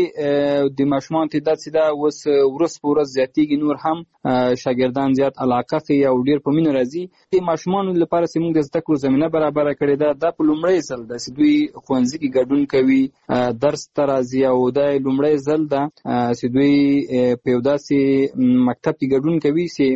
کې د ماشومان تعداد چې دا اوس ورځ په ورځ زیاتېږي، نور هم شاګردان زیات علاقه کوي او ډېر په مینه راځي. د ماشومانو لپاره چې موږ د زده کړو زمینه برابره کړې ده، دا په لومړی ځل ده چې دوی ښوونځي کې ګډون کوي، درس ته راځي او دا لومړی ځل ده چې دوی په یو داسې مکتب کې ګډون کوي چې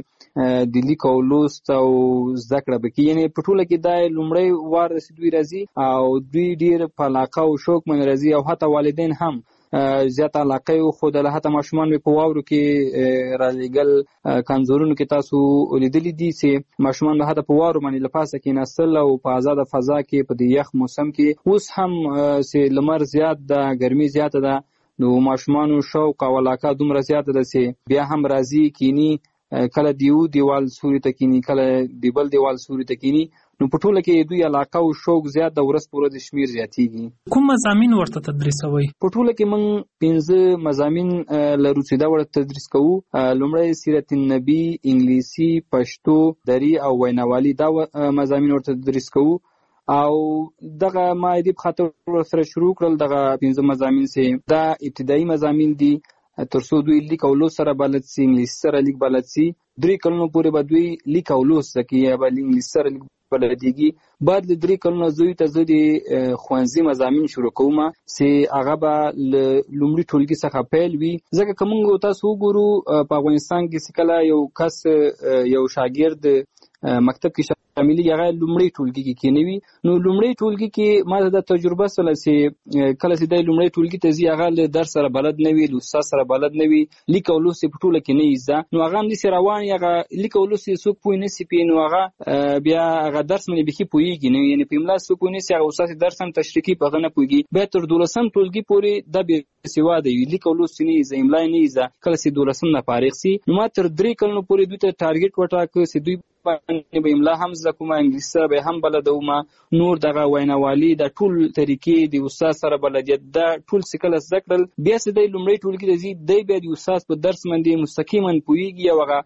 د لیک او لوست او زده کړه پکې، یعنې په ټوله کې دا لومړی وار ده چې دوی راځي او دوی ډېر په علاقه او شوق باندې راځي او حتی والدین هم زیات علاقه یې وښودله. حتی ماشومان مې په واورو کې رالیږل، کانزورونو کې تاسو لیدلي دي چې ماشومان به حتی په واورو باندې له پاسه کېناستل او په آزاده فضا کې په دې یخ موسم کې. اوس هم چې لمر زیات ده، ګرمي زیاته ده، نو ماشومانو شوق او علاقه دومره زیاته ده چې بیا هم راځي کینی، کله د یو دیوال سوري ته کینی، کله د بل دیوال سوري ته کینی. نو په ټوله کې دوی علاقه او شوق زیات د ورځ په ورځ شمیر زیاتېږي. کوم مضامین ورته تدریسوي؟ په ټوله کې موږ پنځه مضامین لرو چې دا ورته تدریس کوو. لومړی سیرت النبي، انګلیسي، پښتو، دري او ویناوالي، دا مضامین ورته تدریس کوو. او دغه ما دې په خاطر سره شروع کړل دغه پنځه مضامین چې دا ابتدایي مضامین دي، تر څو دوی لیک او لوست سره بلد سي، انګلیسي سره لیک بلد سي. درې کلونو پورې به دوی لیک او لوست زده کوي یا به انګلیسي سره لیک بلدېږي. بعد له درې کلونو زوی ته زه د ښوونځي مضامین شروع کوم چې هغه به له لومړي ټولګي څخه پیل وي. ځکه که موږ تاسو وګورو په افغانستان کې چې کله یو کس یو شاګرد مکتب کې شاملېږي، هغه لومړی ټولګي کې کېنوي. نو لومړی ټولګي کې ما ته دا تجربه شوله چې کله چې دی لومړی ټولګي ته ځي، هغه له درس سره بلد نه وي، له استاد سره بلد نه وي، لیک او لوست یې په ټوله کې نه وي زده. نو هغه همداسې روان وي، هغه لیک او لوست یې څوک پوه نه سي پې، نو هغه بیا هغه درس باندې بیخي پوهېږي نه، یعنې په املا څوک پوه نه سي، هغه استاد درس هم تشریح کوي، په هغه نه پوهېږي. بیا تر دولسم ټولګي پورې دا بېسواده وي، لیک او لوست یې نه وي زده، املا یې نه وي زده. کله چې دولسم نه فارغ سي، نو ما تر درې کلونو پورې دوی ته ټارګېټ وټاکه چې دوی باندې به املا هم زده کوم، انګلیسي سره به هم بلدوم، نور دغه ویناوالي د ټول طریقې د استاد سره بلدیت دا ټول چې کله زده کړل، بیا چې دی لومړی ټولګي ته ځي، دی بیا د استاد په درس باندې مستقیما پوهېږي او هغه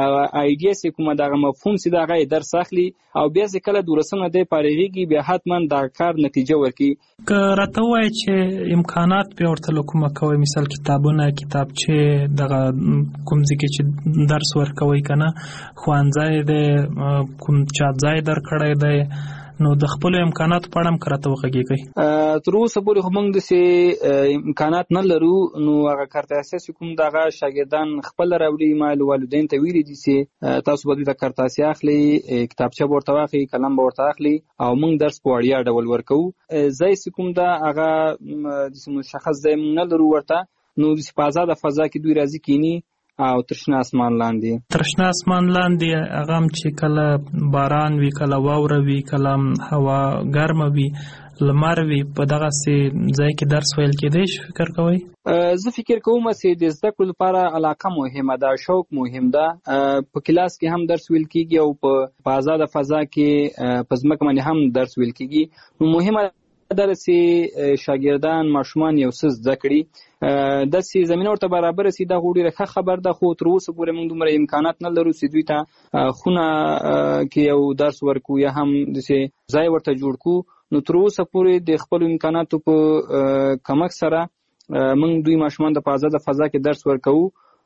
آیډیا چې کومه دغه مفهوم چې د هغه یې درس اخلي او بیا چې کله دولسم نه دی فارغېږي، بیا حتما دغه کار نتیجه ورکوي. که راته ووایې چې امکانات بیا ورته له کومه کوئ، مثال کتابونه، کتابچې، دغه کوم ځای کې چې درس ورکوئ که نه، ښوونځی دی، کوم چاپ ځای درکړی دی، نو د خپلو امکاناتو په اړه هم که راته وغږېږئ. تر اوسه پورې خو موږ داسې امکانات نه لرو، نو هغه کارت اساسي کوم دغه شاګردان خپله راوړي. ما له والدینو ته ویلي دي چې تاسو به دوی ته کارت اساسي اخلي، کتابچه به ورته واخلي، قلم به ورته اخلي او موږ درس په وړیا ډول ورکوو. ځای چې کوم ده هغه داسې مشخص ځای موږ نه لرو ورته، نو داسې په ازاده فضا کې دوی راځي کینی او ترشنه اسمان لاندې ترشنه اسمان لاندې هغه هم چې کله باران وي، کله واوره وي، کله هوا ګرمه وي، لمر وي، په دغسې ځای کې درس ویل کېدی شي؟ فکر کوئ؟ زه فکر کوم چې د زده کړو لپاره علاقه مهمه ده، شوق مهم ده. په کلاس کې هم درس ویل کېږي او په آزاده فضا کې په ځمکه باندې هم درس ویل کېږي. نو مهمه ده چې شاګردان ماشومان یو څه زده کړي، داسې زمینه ورته برابره سي. دا خو ډېره ښه خبر ده، خو تر اوسه پورې موږ دومره امکانات نه لرو چې دوی ته خونه کې یو درس ورکو یا هم داسې ځای ورته جوړ کړو. نو تر اوسه پورې د خپلو امکاناتو په کمک سره موږ دوی ماشومان ته په آزاده فضا کې درس ورکوو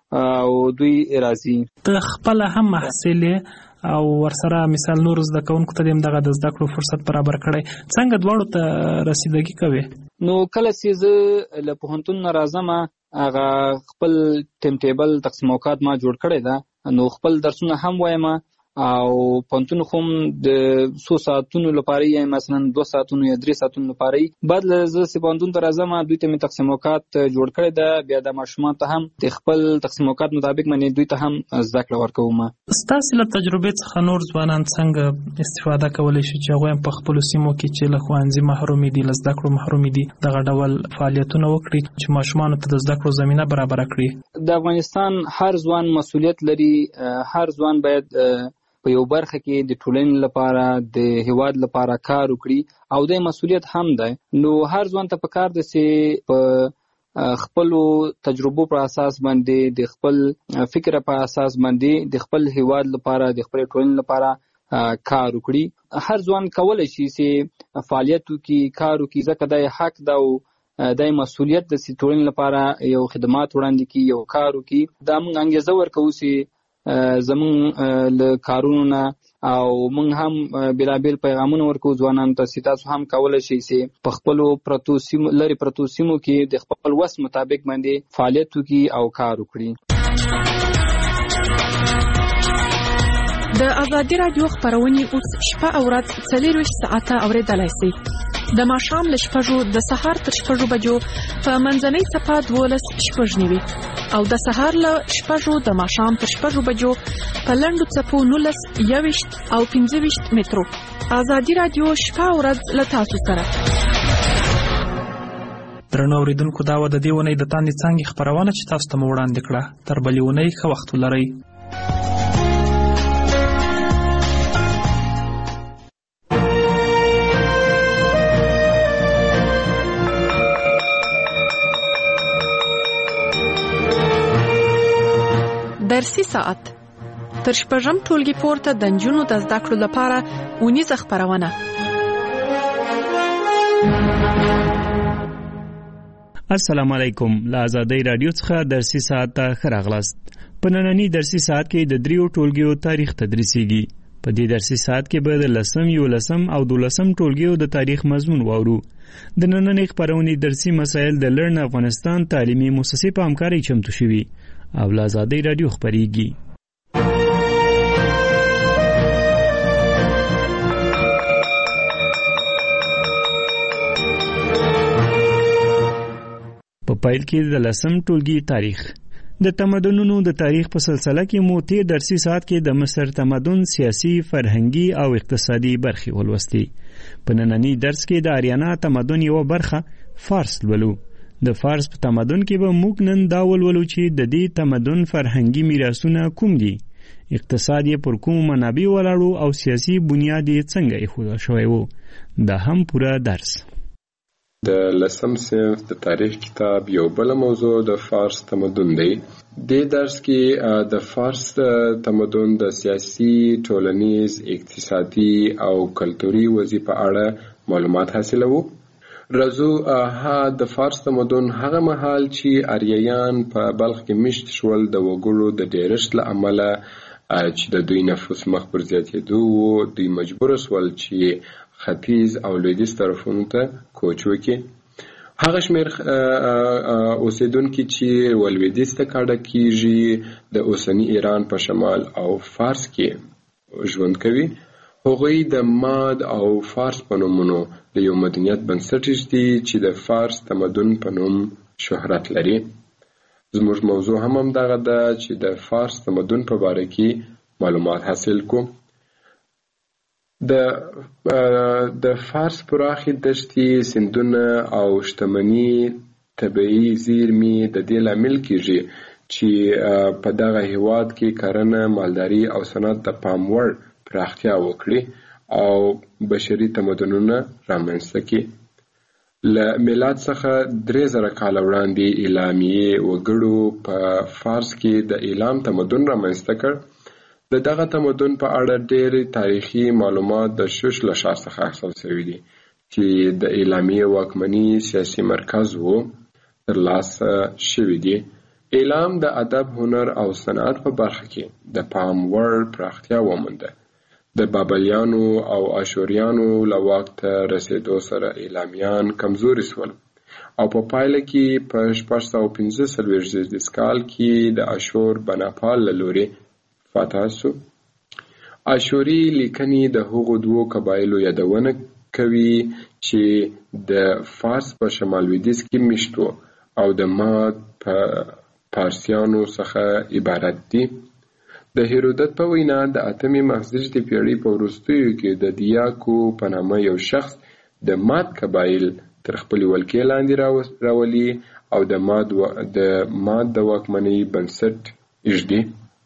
او دوی راځي. ته خپله هم محصل او ورسره مثال نور زده کوونکو ته دغه د زده کړو فرصت برابر کړی، څنګه دواړو ته رسیدګي کوي؟ نو کله چې زه له پوهنتون نه راځم، هغه خپل ټیم ټیبل تقسیم اوقات ما جوړ کړی ده، نو خپل درسونه هم وایم او پونتون هم د څو ساعتونو لپاره یا مثلا دوه ساعتونو یا درې ساعتونو لپاره بعد له څه پونتون تر ازمه دوی ته می تقسیم اوقات جوړ کړی دا بیا د ماشومان ته هم د خپل تقسیم اوقات مطابق منی دوی ته هم زده کړه ورکوم. ستاسو له تجربې څخه نور ځوانان څنګه استفاده کولی شي چې هغه په خپل سیمو کې چې له ښوونځي محروم دي له زده کړو محروم دي دغه ډول فعالیتونه وکړي چې ماشومان ته د زده کړو زمينه برابر کړي؟ د افغانستان هر ځوان مسؤلیت لري، هر ځوان باید په یو برخه کې د ټولنې لپاره د هیواد لپاره کار وکړي او د مسؤلیت هم ده. نو هر ځوان ته پکار ده چې په خپل تجربو پر اساس باندې د خپل فکر په اساس باندې د خپل هیواد لپاره د خپل ټولنې لپاره کار وکړي. هر ځوان کولای شي چې فعالیت وکړي، کار وکړي، ځکه د حق ده او د مسؤلیت د ټولنې لپاره یو خدمات وړاندې کړي، یو کار وکړي. دا موږ انګیزه ورکوو چې زمون له کارونو نه او موږ هم بلابل پیغامونه ورکو ځوانانو ته چې تاسو هم کولای شئ چې په خپلو پرتو سیمو لري پرتو سیمو کې د خپل وس مطابق باندې فعالیت وکړي او کار وکړي. د ازادي رادیو خبرونه اوس شپه او ورځ څلور ساعته اوریدلای شئ. د ماښام له شپږو د سهار تر شپږو بجو په منځنۍ څپه دولس شپږ نیوي او د سهار له شپږو د ماښام تر شپږو بجو په لنډو څپو نولس یوویشت او پنځه ویشت مترو. ازادي رادیو شپه او ورځ له تاسو سره. درنو اوریدونکو دا و د دې ونې د تاندې څانګې خبرونه چې تاسو ته مو وړاندې کړه. تر بلې ونې ښه وخت ولرئ. درسي ساعت تر شپږم ټولګي پورته د نجونو د زده کړو لپاره اونیزه خبرونه. السلام علیکم. له آزادۍ رادیو څخه درسي ساعت ته ښه راغلاست. په ننني درسي ساعت کې د دریو ټولګیو تاریخ تدریسیږي. په دې درسي ساعت کې به د لسم، یولسم او دولسم ټولګیو د تاریخ مضمون واورو. د نننۍ خبرونې درسي مسایل د لرن افغانستان تعلیمي مؤسسې په همکارۍ چمتو شوي او له ازادۍ رادیو خبرېږي. په پیل کې د لسم ټولګي تاریخ. د تمدنونو د تاریخ په سلسله کې مو تیر درسي ساعت کې د مصر تمدن سیاسي، فرهنګي او اقتصادي برخې ولوستي. په ننني درس کې د آریانا تمدن یو برخه فارس لولو. د فارس په تمدن کې به موږ نن دا ولولو چې د دې تمدن فرهنګي میراثونه کوم دي، اقتصاد یې پر کوم منابع ولاړو او سیاسي بنیاد یې څنګه ایښودل شوی وو. دا هم پوره درس. د لسم صنف د تاریخ کتاب یو بل موضوع د فارس تمدن دی. د درس کې د فارس تمدن د سیاسي، ټولنیز، اقتصادي او کلتوري وضعیت په اړه معلومات حاصلوو. رازو ها د فارس تمدن هغه مهال چې آریایان په بلخ کې مشت شول د وګړو د ډیرښت له امله چې د دوی نفوس مخ پر زیاتېدو وو، دوی مجبور شول چې ختیځ او لویدیځ طرفونو ته کوچ وکړي. هغه شمېر اوسېدونکي چې ولویدیځ ته کډه کیږي د اوسني ایران په شمال او فارس کې ژوند کوي. هغوی د ماد او فارس په نومونو د یو مدنیت بنسټ ږدي چې د فارس تمدن په نوم شهرت لري. زموږ موضوع هم همدغه ده چې د فارس تمدن په باره کې معلومات حاصل کړو. د د فارس پراخي دښتې، سیندونه او شتمني طبیعي زیرمې د دې لامل کیږي چې په دغه هیواد کې کرنه، مالداري او صنعت د پام وړ پراختیا وکړي او بشري تمدنونه رامنځته کړي. له میلاد څخه درې زره کاله وړاندې اعلامیې وګړو په فارس کې د اعلام تمدن رامنځته کړ. د دغه تمدن په اړه ډېر تاریخي معلومات د شوش له شا څخه اخیستل شوي دي چې د اعلامیې واکمني سیاسي مرکز و ترلاسه شوي دي. اعلام د ادب، هنر او صنعت په برخه کې د پام وړ پراختیا ومونده. د بابلیانو او اشوریانو له واک ته رسېدو سره اعلامیان کمزوري شول او په پایله کې په شپږ سوه پنځه څلوېښت زېږدیز کال کې د اشور بناپال له لوري فتح شو عاشوري لیکنې د هغو دوو قبایلو یادونه کوي چې د فارس په شمال لویدیځ کې میشت وو او د ماد په پارسیانو څخه عبارت دي. د هیرودت په وینا د اتمې مخزیږدي پیړۍ په وروستیو کې د دیاکو په نامه یو شخص د ماد قبایل تر خپلې ولکې لاندې راولي او د ماد و... د ماد د واکمنۍ بنسټ ایږدي.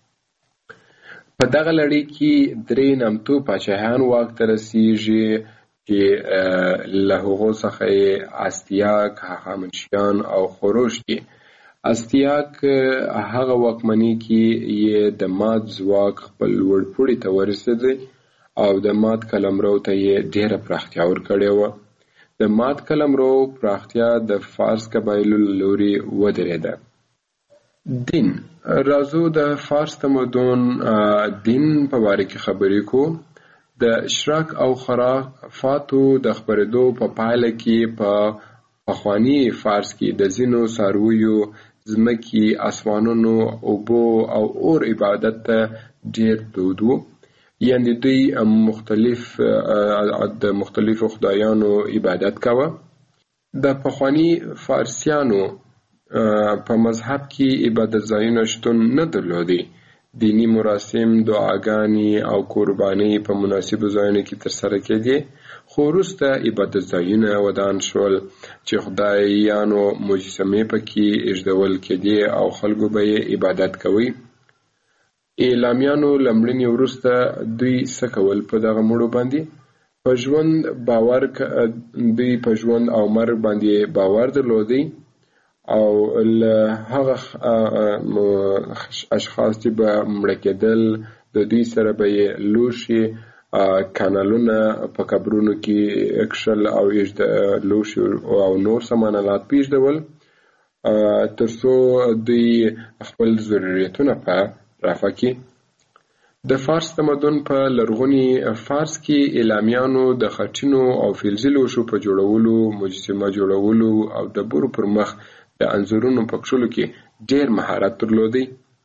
په دغه لړۍ کې درې نامتو پاچاهان واک ته رسیږي چې له هغو څخه یې استیاک، هخامنشیان او خروش دي. استیاک هغه واکمنۍ کې یې د ماد ځواک خپل لوړ پوړي ته ورسېدی او د ماد قلمرو ته یې ډېره پراختیا ورکړې وه. د ماد قلمرو پراختیا د فارس قبایلو له لورې ودرېده. دین راځو د فارس تمدن دین په باره کې خبرې کوو. د اشراق او خرافاتو د خپرېدو په پایله کې په پخواني فارس کې د ځینو څارویو، ځمکې، اسمانونو، اوبو او اور عبادت ته ډېر دود و. یعنې دوی مختلف د مختلفو خدایانو عبادت کوه. د پخواني فارسیانو په مذهب کې عبادت ځایونه شتون نه درلودي. دینی مراسم، دعاګانې او قربانۍ په مناسبو ځایونو کې ترسره کېدې، خو وروسته عبادت ځایونه ودان شول چې خدایانو مجسمې پکې ایږدول کېدې او خلکو به یې عبادت کوي. اعلامیانو له مړینې وروسته دوی څه کول؟ په دغه مړو باندې په ژوند باور دوی په ژوند او مرګ باندې باور درلودی او له هغه اشخاص چې به مړه کېدل د دوی سره به یې لوښي، کانالونه په قبرونو کې کښل او لوښي او نور سامان الات پیږدول تر څو دوی خپل ضرورتونه په رافع کی. د فارس تمدن په لرغوني فارس کې اعلامیانو د خټینو او فلزي لوښو په جوړولو، مجسمه جوړولو او د ډبرو پر مخ د انځورونو په کښلو کې ډېر مهارت درلودی.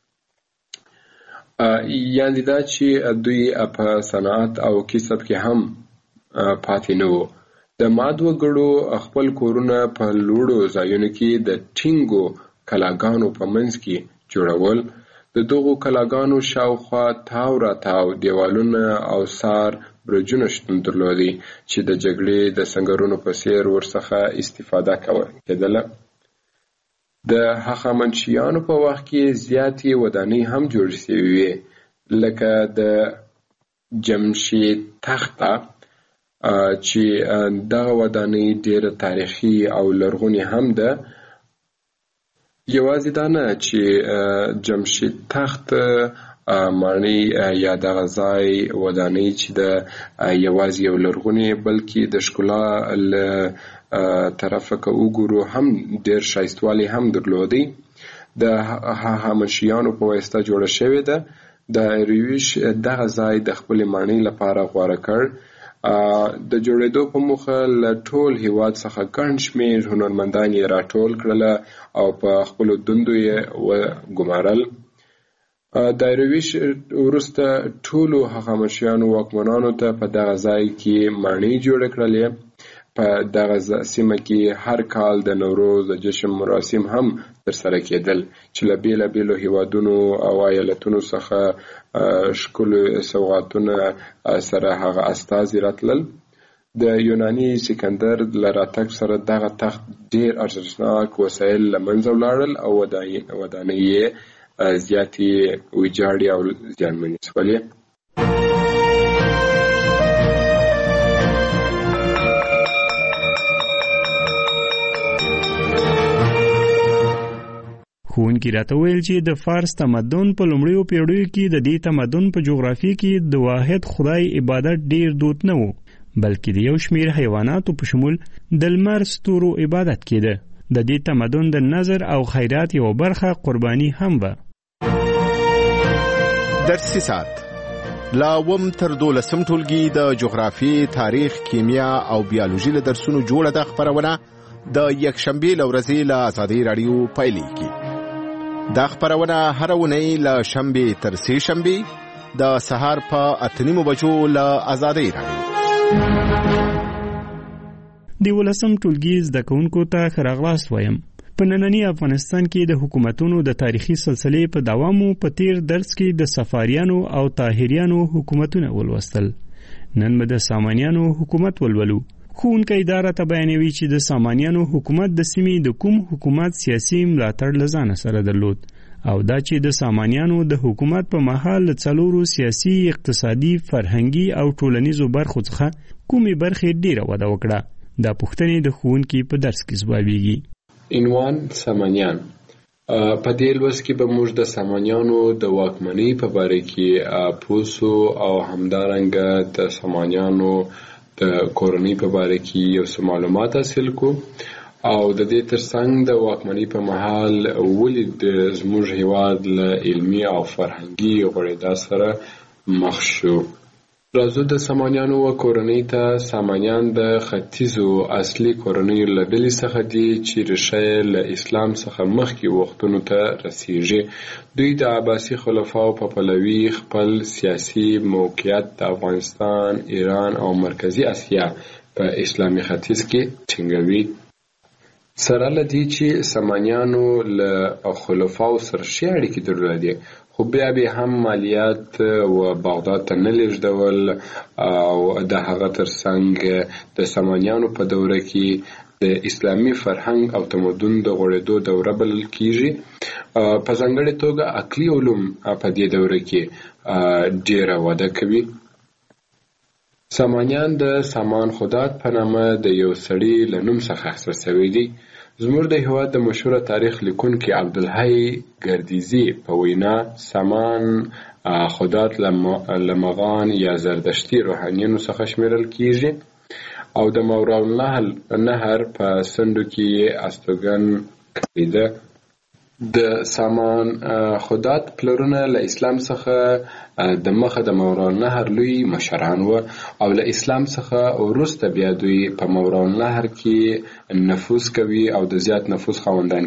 یعنې دا چې دوی په صنعت او کسب کې هم پاتې نه وو. د ماد وګړو خپل کورونه په لوړو ځایونو کې د ټینګو کلاګانو په منځ کې جوړول. د دغو کلاګانو شاوخوا تاو راتاو دیوالونه او سار برجونه شتون درلودي چې د جګړې د سنګرونو په څیر ورڅخه استفاده کېدله. د هخامنشیانو په وخت کې زیاتې ودانۍ هم جوړې شوې وې، لکه د جمشید تخته چې دغه ودانۍ ډېره تاریخي او لرغونې هم ده. یوازې دا نه چې جمشید تخت معنی یا دغه ځای ودانۍ چې د یوازې یو لرغونې بلکې د ښکلا له طرفه که وګورو هم ډېر ښایستوالی هم درلودی. د هخامنشیانو په واسطه جوړه شوې ده. د ایرویش دغه ځای د خپلې معنی لپاره غوره کړ. د جوړېدو په موخه له ټول هیواد څخه ګڼ شمېر هنرمندان یې راټول کړله او په خپلو دندو یې وګمارل. د ایرویش وروسته ټولو هخامنشیانو واکمنانو ته په دغه ځای کې ماڼۍ جوړې کړلې. په دغه سیمه کې هر کال د نوروز د جشن مراسم هم ترسره کېدل چې له بېلابېلو هیوادونو او ایالتونو څخه ښکلي سوغاتونه سره هغه استازي راتلل. د یوناني سکندر له راتګ سره دغه تخت ډېر ارزښتناک وسایل له منځه ولاړل او ودانۍ یې زیاتې ویجاړې او زیانمنې شولې. ښوونکي راته ویل چې د فارس تمدن په لومړیو پیړیو کې د دې تمدن په جغرافیه کې د واحد خدای عبادت ډیر دود نه و، بلکې د یو شمیر حیواناتو په شمول د لمر ستورو عبادت کېده. د دې تمدن د نظر او خیرات یو برخه قرباني هم وه. درسي ساعت لا وم تر دولسم ټولګي د جغرافي، تاریخ، کیمیا او بیولوژي له درسونو جوړه ده خبرونه د یکشنبې له ورځې له ازادي راډیو پیلېږي. دا خبرونه هر اونۍ له شنبې تر سې شنبې د سهار په اته نیمو بجو له آزادۍ راډیو. د ولسم ټولګي زده کوونکو ته ښه راغلاست وایم. په نننی افغانستان کې د حکومتونو د تاریخي سلسلې په دوامو په تیر درس کې د صفاریانو او طاهریانو حکومتونه ولوستل. نن به د سامانیانو حکومت ولولو. ښوونکی اداره ته بیانوي چې د سامانیانو حکومت د سیمې د کوم حکومت سیاسي ملاتړ له ځانه سره درلود او دا چې د سامانیانو د حکومت په مهال له څلورو سیاسي، اقتصادي، فرهنګي او ټولنیزو برخو څخه کومې برخې ډیره وده وکړه. دا پوښتنې د ښوونکي په درس کې ځوابیږي. عنوان سامانیان. په دې لوست کې به موږ د سامانیانو د واکمنۍ په باره کې پوسو او همدارنګه د سامانیانو د کورنۍ په باره کې یو څه معلومات حاصل کو او د دې ترڅنګ د واکمنۍ په مهال ولې زموږ هیواد له علمي او فرهنګي غوړېدا سره مخ شو. راځو د سامانیانو و کورنۍ ته. سامانیان د ختیځو اصلي کورنیو له ډلې څخه دي چې ریښه له اسلام څخه مخکې وختونو ته رسیږي. دوی د عباسي خلفاو په پلوي خپل سیاسي موقعیت د افغانستان، ایران او مرکزي اسیا په اسلامي ختیځ کې ټینګوي. سره له دې چې سامانیانو له خلفاو سره ښې اړیکې درلودې، خو بیا به هم مالیات و بغداد ته نه لیږدول او د هغه ترڅنګ د سامانیانو په دوره کې د اسلامي فرهنګ او تمدن د غوړېدو دوره بلل کیږي. په ځانګړې توګه عقلي علوم په دې دوره کې ډیره وده کوي. سامانیان د سامان خدات په نامه د یو سړي له نوم څخه اخیستل شوي دي. زموږ د هېواد د مشهوره تاریخ لیکونکي عبدالحی گردیزی په وینا سامان خدات له مغان یا زردشتي روحانیانو څخه شمیرل کیږي او د ماوراء النهر په سندو کې استوګن کړیده. د سامان خدات پلرونه له اسلام څخه د مخه د ماوراء النهر لوی مشران و او له اسلام څخه وروسته بیا دوی په ماوراء النهر کې نفوذ کوي او د زیات نفوذ خاوندان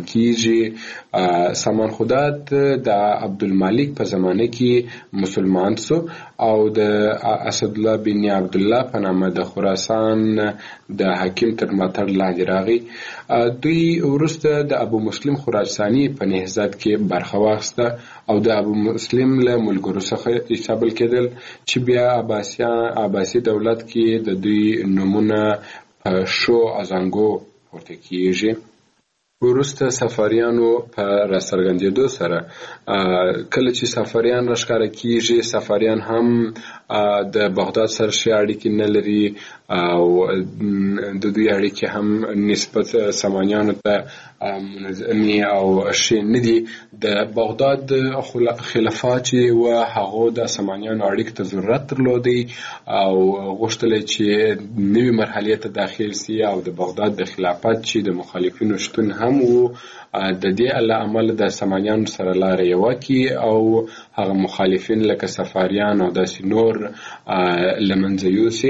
کیږي. سامان خدات د عبدالمالک په زمانه کې مسلمان سو او د اسدالله بن عبدالله په نامه د خراسان د حاکم تر ملاتړ لاندې راغی. دوی وروسته د ابو مسلم خراساني په نهضت کې برخه واخیسته او د ابو مسلم له ملګرو څخه حسابل کېدل چې بیا عباسیان عباسي دولت کې د دوی نومونه په شو ازانګو ورته کیږي. وروسته سفاریانو په راڅرګندېدو سره کله چې سفاریان راښکاره کیږي، سفاریان هم د بغداد سره ښې اړیکې نه لري او د دوی اړیکې هم نسبت سامانیانو ته منظمې او ښې نه دي. د بغداد خلفا چې و هغو د سامانیانو اړیکې ته ضرورت درلودی او غوښتل چې نوې مرحلې ته داخل سي او د بغداد د خلافت چې د مخالفینو شتون هم وو د دې له امله د سامانیانو سره لاره یوه کړي او هغه مخالفین لکه سفاریان او داسې نور له منځه یوسي.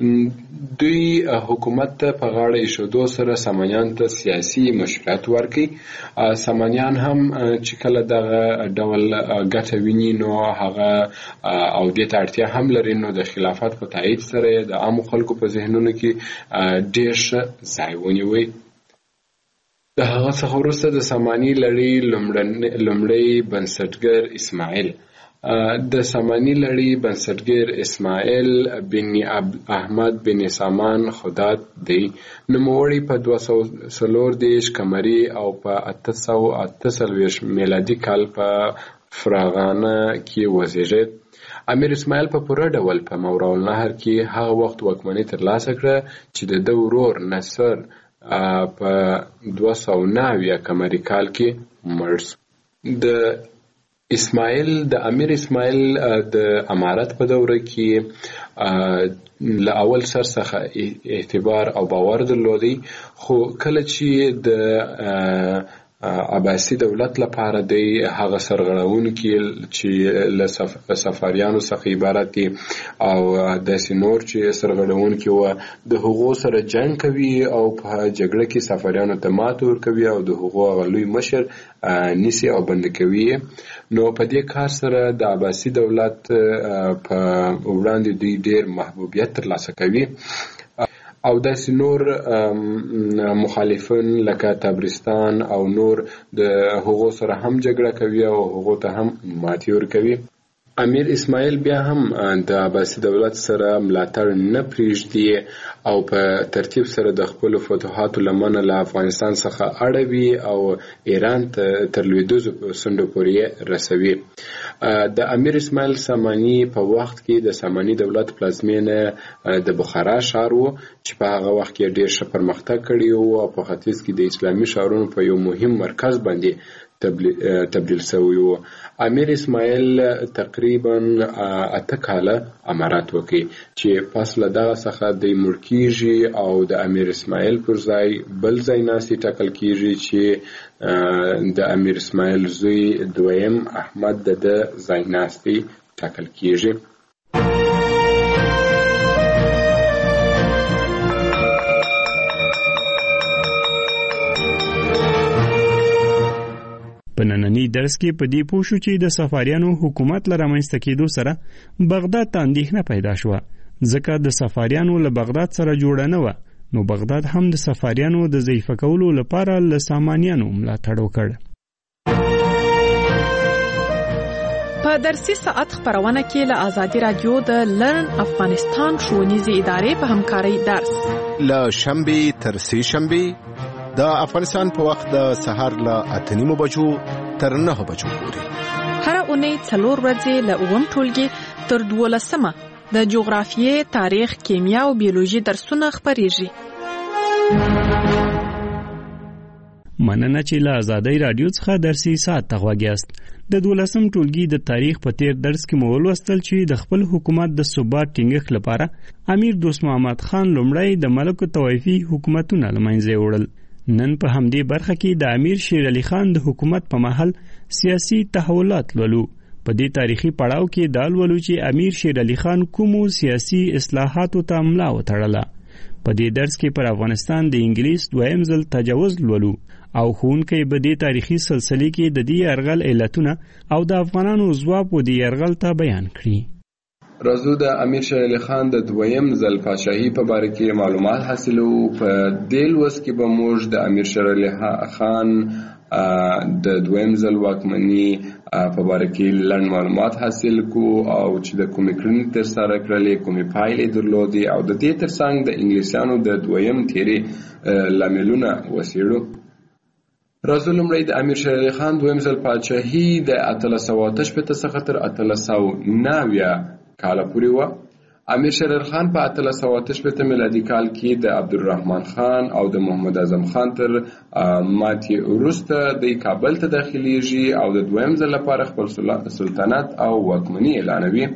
دوی حکومت ته په غاړه ایښودو سره سامانیانو ته سیاسي مشروعیت ورکوي. سامانیان هم چې کله دغه ډول ګټه ویني نو هغه او دې ته اړتیا هم لري نو د خلافت په تایید سره د عامو خلکو په ذهنونو کې ډېر ښه ځای ونیوي. د هغه څخه وروسته د ساماني لړۍ لومړی بنسټګر اسماعیل د ساماني لړۍ بنسټګر اسماعیل بن احمد بن سامان خدات دی. نوموړی په دوه سوه څلور دېرش قمري او په اته سوه اته څلوېښت میلادي کال په فراغانه کې وزیږید. امیر اسماعیل په پوره ډول په ماوراء النهر کې هغه وخت واکمني ترلاسه کړه چې د ده ورور نصر په دوه سوه نهه قمري کال کې مړ شو. د اسماعیل د امیر اسماعیل د امارت په دوره کې له اول سر څخه اعتبار او باور درلودی، خو کله چې د عباسي دولت لپاره دی هغه سرغړونکي چې له سفاریانو څخه عبارت دي او داسې نور چې سرغړونکي و د هغو سره جنګ کوي او په جګړه کې سفاریانو ته ماته ورکوي او د هغو هغه لوی مشر نیسي او بند کوي. نو په دې کار سره د عباسي دولت په وړاندې دوی ډېر محبوبیت ترلاسه کوي او داسې نور مخالفین لکه تبرستان او نور د هغو سره هم جګړه کوي او هغو ته هم ماتې ورکوي. امیر اسماعیل بیا هم د عباسي دولت سره ملاتړ نه پرېږدي او په ترتیب سره د خپلو فتوحاتو لمنه له افغانستان څخه اړوي او ایران ته تر لویدیځو څنډو پورې رسوي. د امیر اسماعیل ساماني په وخت کې د ساماني دولت پلازمینه د بخارا ښار و چې په هغه وخت کې ډېر ښه پرمختګ کړی و او په ختیځ کې د اسلامي ښارونو په یو مهم مرکز باندې تبدیل شوی و. امیر اسماعیل تقریبا اته کاله امارات وکړي چې پس له دغه څخه دی مړ کیږي او د امیر اسماعیل پر ځای بل ځای ناستي ټاکل کیږي چې د امیر اسماعیل زوی دویم احمد د ده ځای ناستي ټاکل کیږي. په نننی درس کې په دې پوه شو چې د صفاریانو حکومت له رامنځته کېدو سره بغداد ته اندېښنه پیدا شوه ځکه د صفاریانو له بغداد سره جوړه نه وه. نو بغداد هم د صفاریانو د ضعیفه کولو لپاره له سامانیانو ملاتړ وکړ. په درسي ساعت خبرونه کې له آزادي رادیو د لرن افغانستان ښوونیزې ادارې په همکارۍ درس له شنبې تر سې شنبې د افغانستان په وخت د سهار له اته نیمو بجو تر نهو بجو پورې هر اونۍ څلور ورځې له اووم ټولګي تر دولسمه د جغرافیې، تاریخ، کیمیا او بیولوژي درسونه خپریږي. مننه چې له آزادۍ رادیو څخه درسي ساعت ته غوږ یاست. د دولسم ټولګي د تاریخ په تیر درس کې مو ولوستل چې د خپل حکومت د ثبات ټینګښت لپاره امیر دوست محمد خان لومړی د ملک طوایفي حکومتونه له منځه وړل. نن په همدې برخه کې د امیر شیر علي خان د حکومت په مهال سیاسي تحولات لولو. په دې تاریخي پړاو کې دا لولو چې امیر شیر علي خان کومو سیاسي اصلاحاتو ته ملا وتړله. په دې درس کې پر افغانستان د انګلیس دویم ځل تجاوز لولو او ښوونکی به دې تاریخي سلسلې کې د دې یرغل علتونه او د افغانانو ځواب و دې یرغل ته بیان کړي. راځو د امیر شیر علي خان د دویم ځل پاچاهي په باره کې معلومات حاصلو. په دې لوست کې به موږ د امیر شیر علي خان د دویم ځل واکمني په باره کې لنډ معلومات حاصل کو او چې د کومې کړنې ترسره کړلې، کومې پایلې درلودې او د دې ترڅنګ د انګلیسیانو د دویم تیرې لاملونه وڅېړو. راځو لومړی د امیر شیر علي خان دویم ځل پاچاهي د اتلس سوه اته شپېته څخه تر اتلس سوه نوي کاله پورې وه. امیر شیر علي خان په اتلس سوه اته شپېته میلادي کال کې د عبدالرحمن خان او د محمد اعظم خان تر ماتې وروسته د کابل ته داخلیږي او د دویم ځل لپاره خپل سلطنت او واکمني اعلانوي.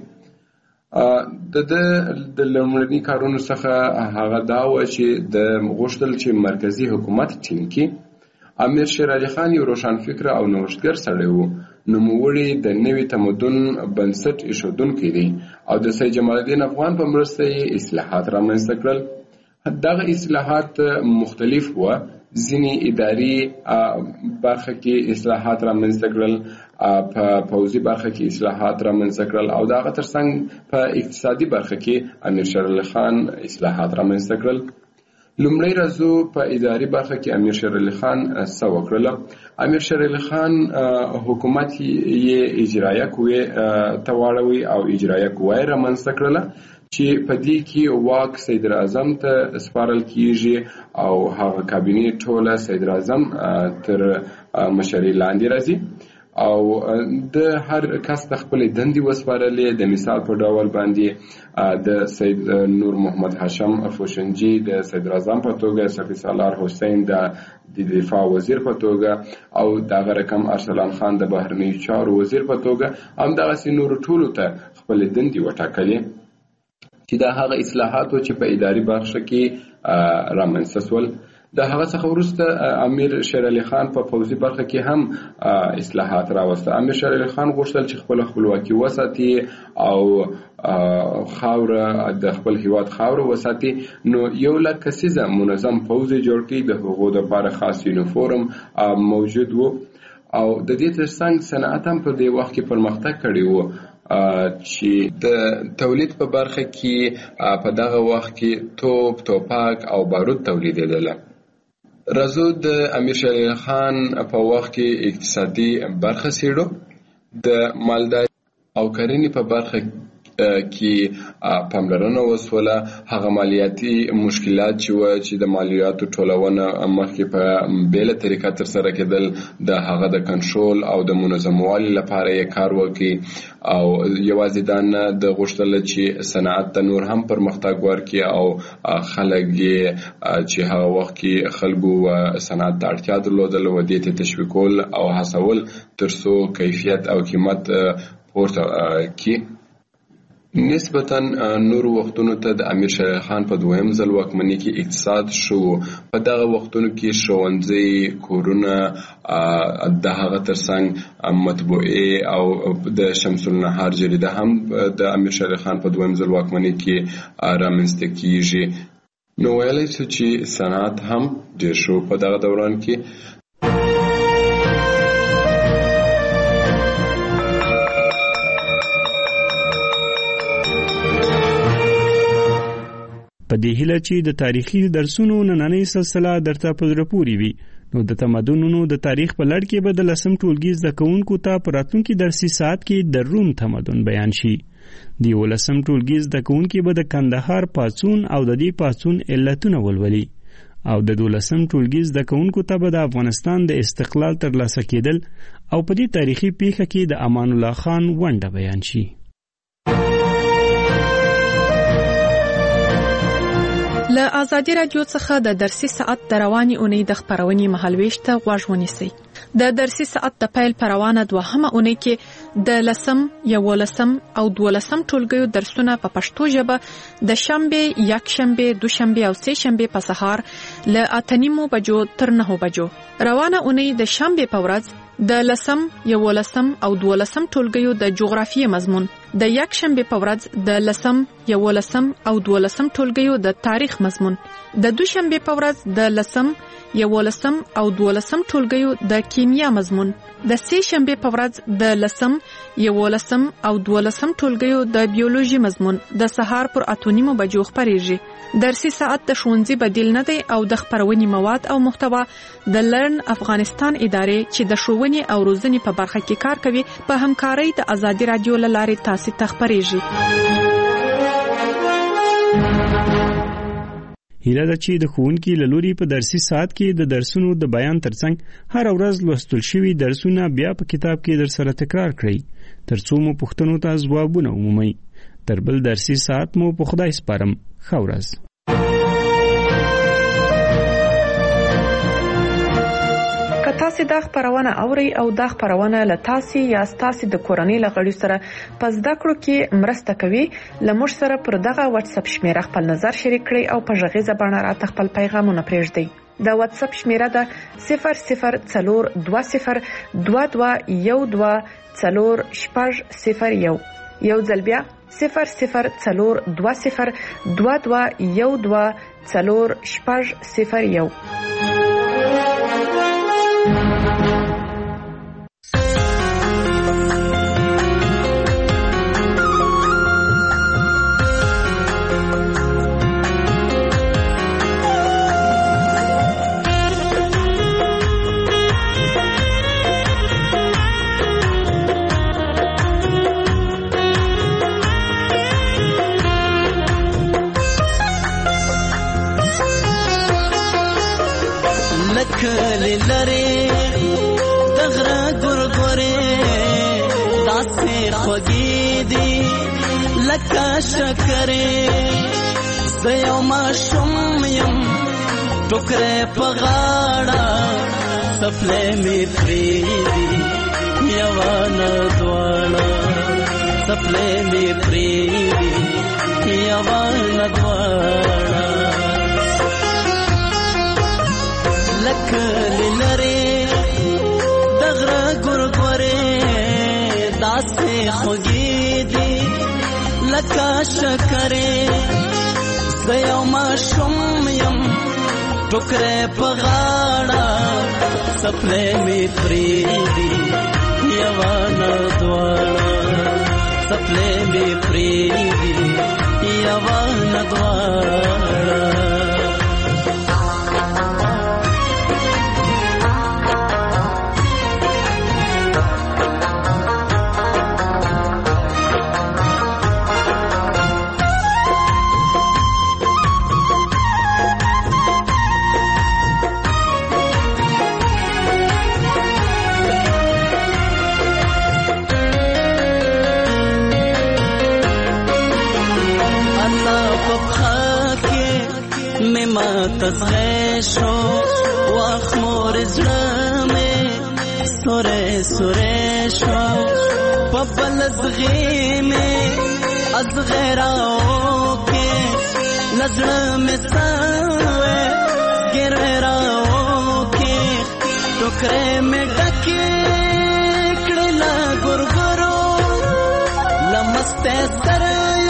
د ده د لومړني کارونو څخه هغه دا و چې د غوښتل چې مرکزي حکومت ټینګ کړي. امیر شیر علي خان یو روښانفکره او نوښتګر سړی و. نوموړي د نوي تمدن بنسټ ایښودونکی دی او د سید جمال الدین افغان په مرسته یې اصلاحات رامنځته کړل. دغه اصلاحات مختلف وو. ځینې اداري برخه کې اصلاحات رامنځته کړل، په پوځي برخه کې اصلاحات رامنځته کړل او دغه ترڅنګ په اقتصادي برخه کې امیر شیر علي خان اصلاحات رامنځته کړل. لومړی راځو په اداري برخه کې امیر شیر علي خان څه وکړله. امیر شیر علي خان حکومت یې اجرایه قوې ته واړوي او اجرایه قوه یې رامنځته کړله چې په دې کې واک صدر اعظم ته سپارل کیږي او هغه کابینې ټوله صدر اعظم تر مشرۍ لاندې راځي او د هر کس د خپل دندې وسپارلې. د مثال په ډول باندې د سید نور محمد هاشم افوشنجي د صدر اعظم په توګه، صفي سالار حسین د دفاع وزیر په توګه او دغه رقم ارسلان خان د بهرنیو چارو وزیر په توګه همدغسې نورو ټولو ته خپل دندې وټاکلې چې دا هغه اصلاحات چې په اداري برخه کې رامنځته شول. د هغه څخه وروسته امیر شیر علي خان په پوځي برخه کې هم اصلاحات راوسته. امیر شیر علي خان غوښتل چې خپل خپلواکي وساتي او خاوره د خپل هیواد خاوره وساتي. نو یو لک کسیزه منظم پوځ جوړ کړي، د هغو لپاره خاص یونیفورم موجود وو او د دې ترڅنګ صنعت هم په دې وخت کې پرمختګ کړی وو چې د تولید په برخه کې په دغه وخت کې توپ، توپاک او بارود تولیدېدل. راځو د امیر شیر علي خان په وخت کې اقتصادي برخه سیړو. د مالدارۍ او کرنې په برخه کې پاملرنه وسوله. هغه مالیاتي مشکلات چې و چې د مالیاتو ټولونه مخکې په بیله طریقه ترسره کېدل، د هغه د کنټرول او د منظموالي لپاره یې کار وکړي او یوازې دا نه د غوښتل چې صنعت ته نور هم پرمختګ ورکړي او خلک یې چې هغه وخت کې خلکو صنعت ته اړتیا درلودله و دې ته تشویقول او هڅول تر څو کیفیت او قیمت پورته کړي. نسبتا نور وختونو ته د امیر شیر علي خان په دویم ځل واکمنۍ کې اقتصاد شو. په دغه وختونو کې ښوونځي، کورونه، د هغه ترڅنګ مطبوعې او د شمس النهار جریده هم د امیر شیر علي خان په دویم ځل واکمنۍ کې رامنځته کیږي. نو ویلی شو چې صنعت هم ډیر شو په دغه دوران کې. په دې هیله چې د تاریخي درسونو نننۍ سلسله درته په زړه پورې وي، نو د تمدنونو د تاریخ په لړ کې به د لسم ټولګي زده کوونکو ته په راتلونکي درسي ساعت کې د روم تمدن بیان شي. د یولسم ټولګي زده کوونکي به د کندهار پاڅون او د دې پاڅون علتونه ولولي او د دولسم ټولګي زده کوونکو ته به د افغانستان د استقلال ترلاسه کېدل او په دې تاریخي پیښه کې د امان الله خان ونډه بیان شي. له آزادي رادیو څخه د درسي ساعت د رواني اونۍ د خبرونې مهالويش ته غوږ ونیسئ. د درسي ساعت د پیل پر روانه دوهمه اونۍ کې د لسم، یولسم او دولسم ټولګیو درسونه په پښتو ژبه د شنبه، یکشنبه، دوشنبه او سه شنبه په سهار له اتنیمو بجو تر نهو بجو. روانه اونۍ د شنبه په ورځ د لسم، یولسم او دولسم ټولګیو د جغرافیې مضمون، د یکشنبه په ورځ د لسم، یولسم او دولسم ټولګیو د تاریخ مضمون، د دوشنبه په ورځ د لسم، یولسم او دولسم ټولګیو د کیمیا مضمون، د سه شنبه په ورځ د لسم، یولسم او دولسم ټولګیو د بیولوژي مضمون د سهار پر اتونیمو بجو خبرېږي. درسي ساعت د ښوونځي بدیل نه دی او د خبرونې مواد او محتوا د لرن افغانستان ادارې چې د ښوونې او روزنې په برخه کې کار کوي په همکارۍ د آزادي رادیو له لارې تاسو ته خبرېږي. هیله ده چې د ښوونکي له لوري په درسي ساعت کې د درسونو د بیان ترڅنګ هر ورځ لوستل شوي درسونه بیا په کتاب کې در سره تکرار کړئ ترڅو مو پوښتنو ته ځوابونه ومومئ. تر بل درسي ساعت مو په خدای سپارم. ښه ورځ. که تاسو دا خبرونه اورئ او دا خبرونه له تاسو یا تاسو د کورنۍ لغړي سره پس دا کړو کې مرسته کوي، لمر سره پر دغه واتس اپ شمیره خپل نظر شریک کړئ او په ژغیزه باندې راته خپل پیغامونه پرېږدئ. دا واتس اپ شمیره ده صفر صفر څلور دوه صفر دوه دوه یو دوه څلور شپږ صفر یو. یو ځل بیا صفر صفر څلور دوه صفر دوه دوه یو دوه څلور شپږ صفر یو. کلی لري دغره ګورګورې داسې خوږې دي لکه شکرې زه یو ماشوم یم ټوکرې په غاړه څپلۍ مې پرېږدي یوه نه دواړه څپلۍ مې پرېږدي یوه نه دواړه خوږې دي لکه شکرې زه یو ماشوم یم ټوکرې په غاړه څپلۍ مې پرېږدي یوه نه دواړه څپلۍ مې پرېږدي یوه نه دواړه تزغشو واخ مور زړه مې سورې سورې شو په بل زغې مې ازغراو کې نظر مې سوې ګرراو کې ټوکرې مې ډکې کړل ګورګورو لمسته سره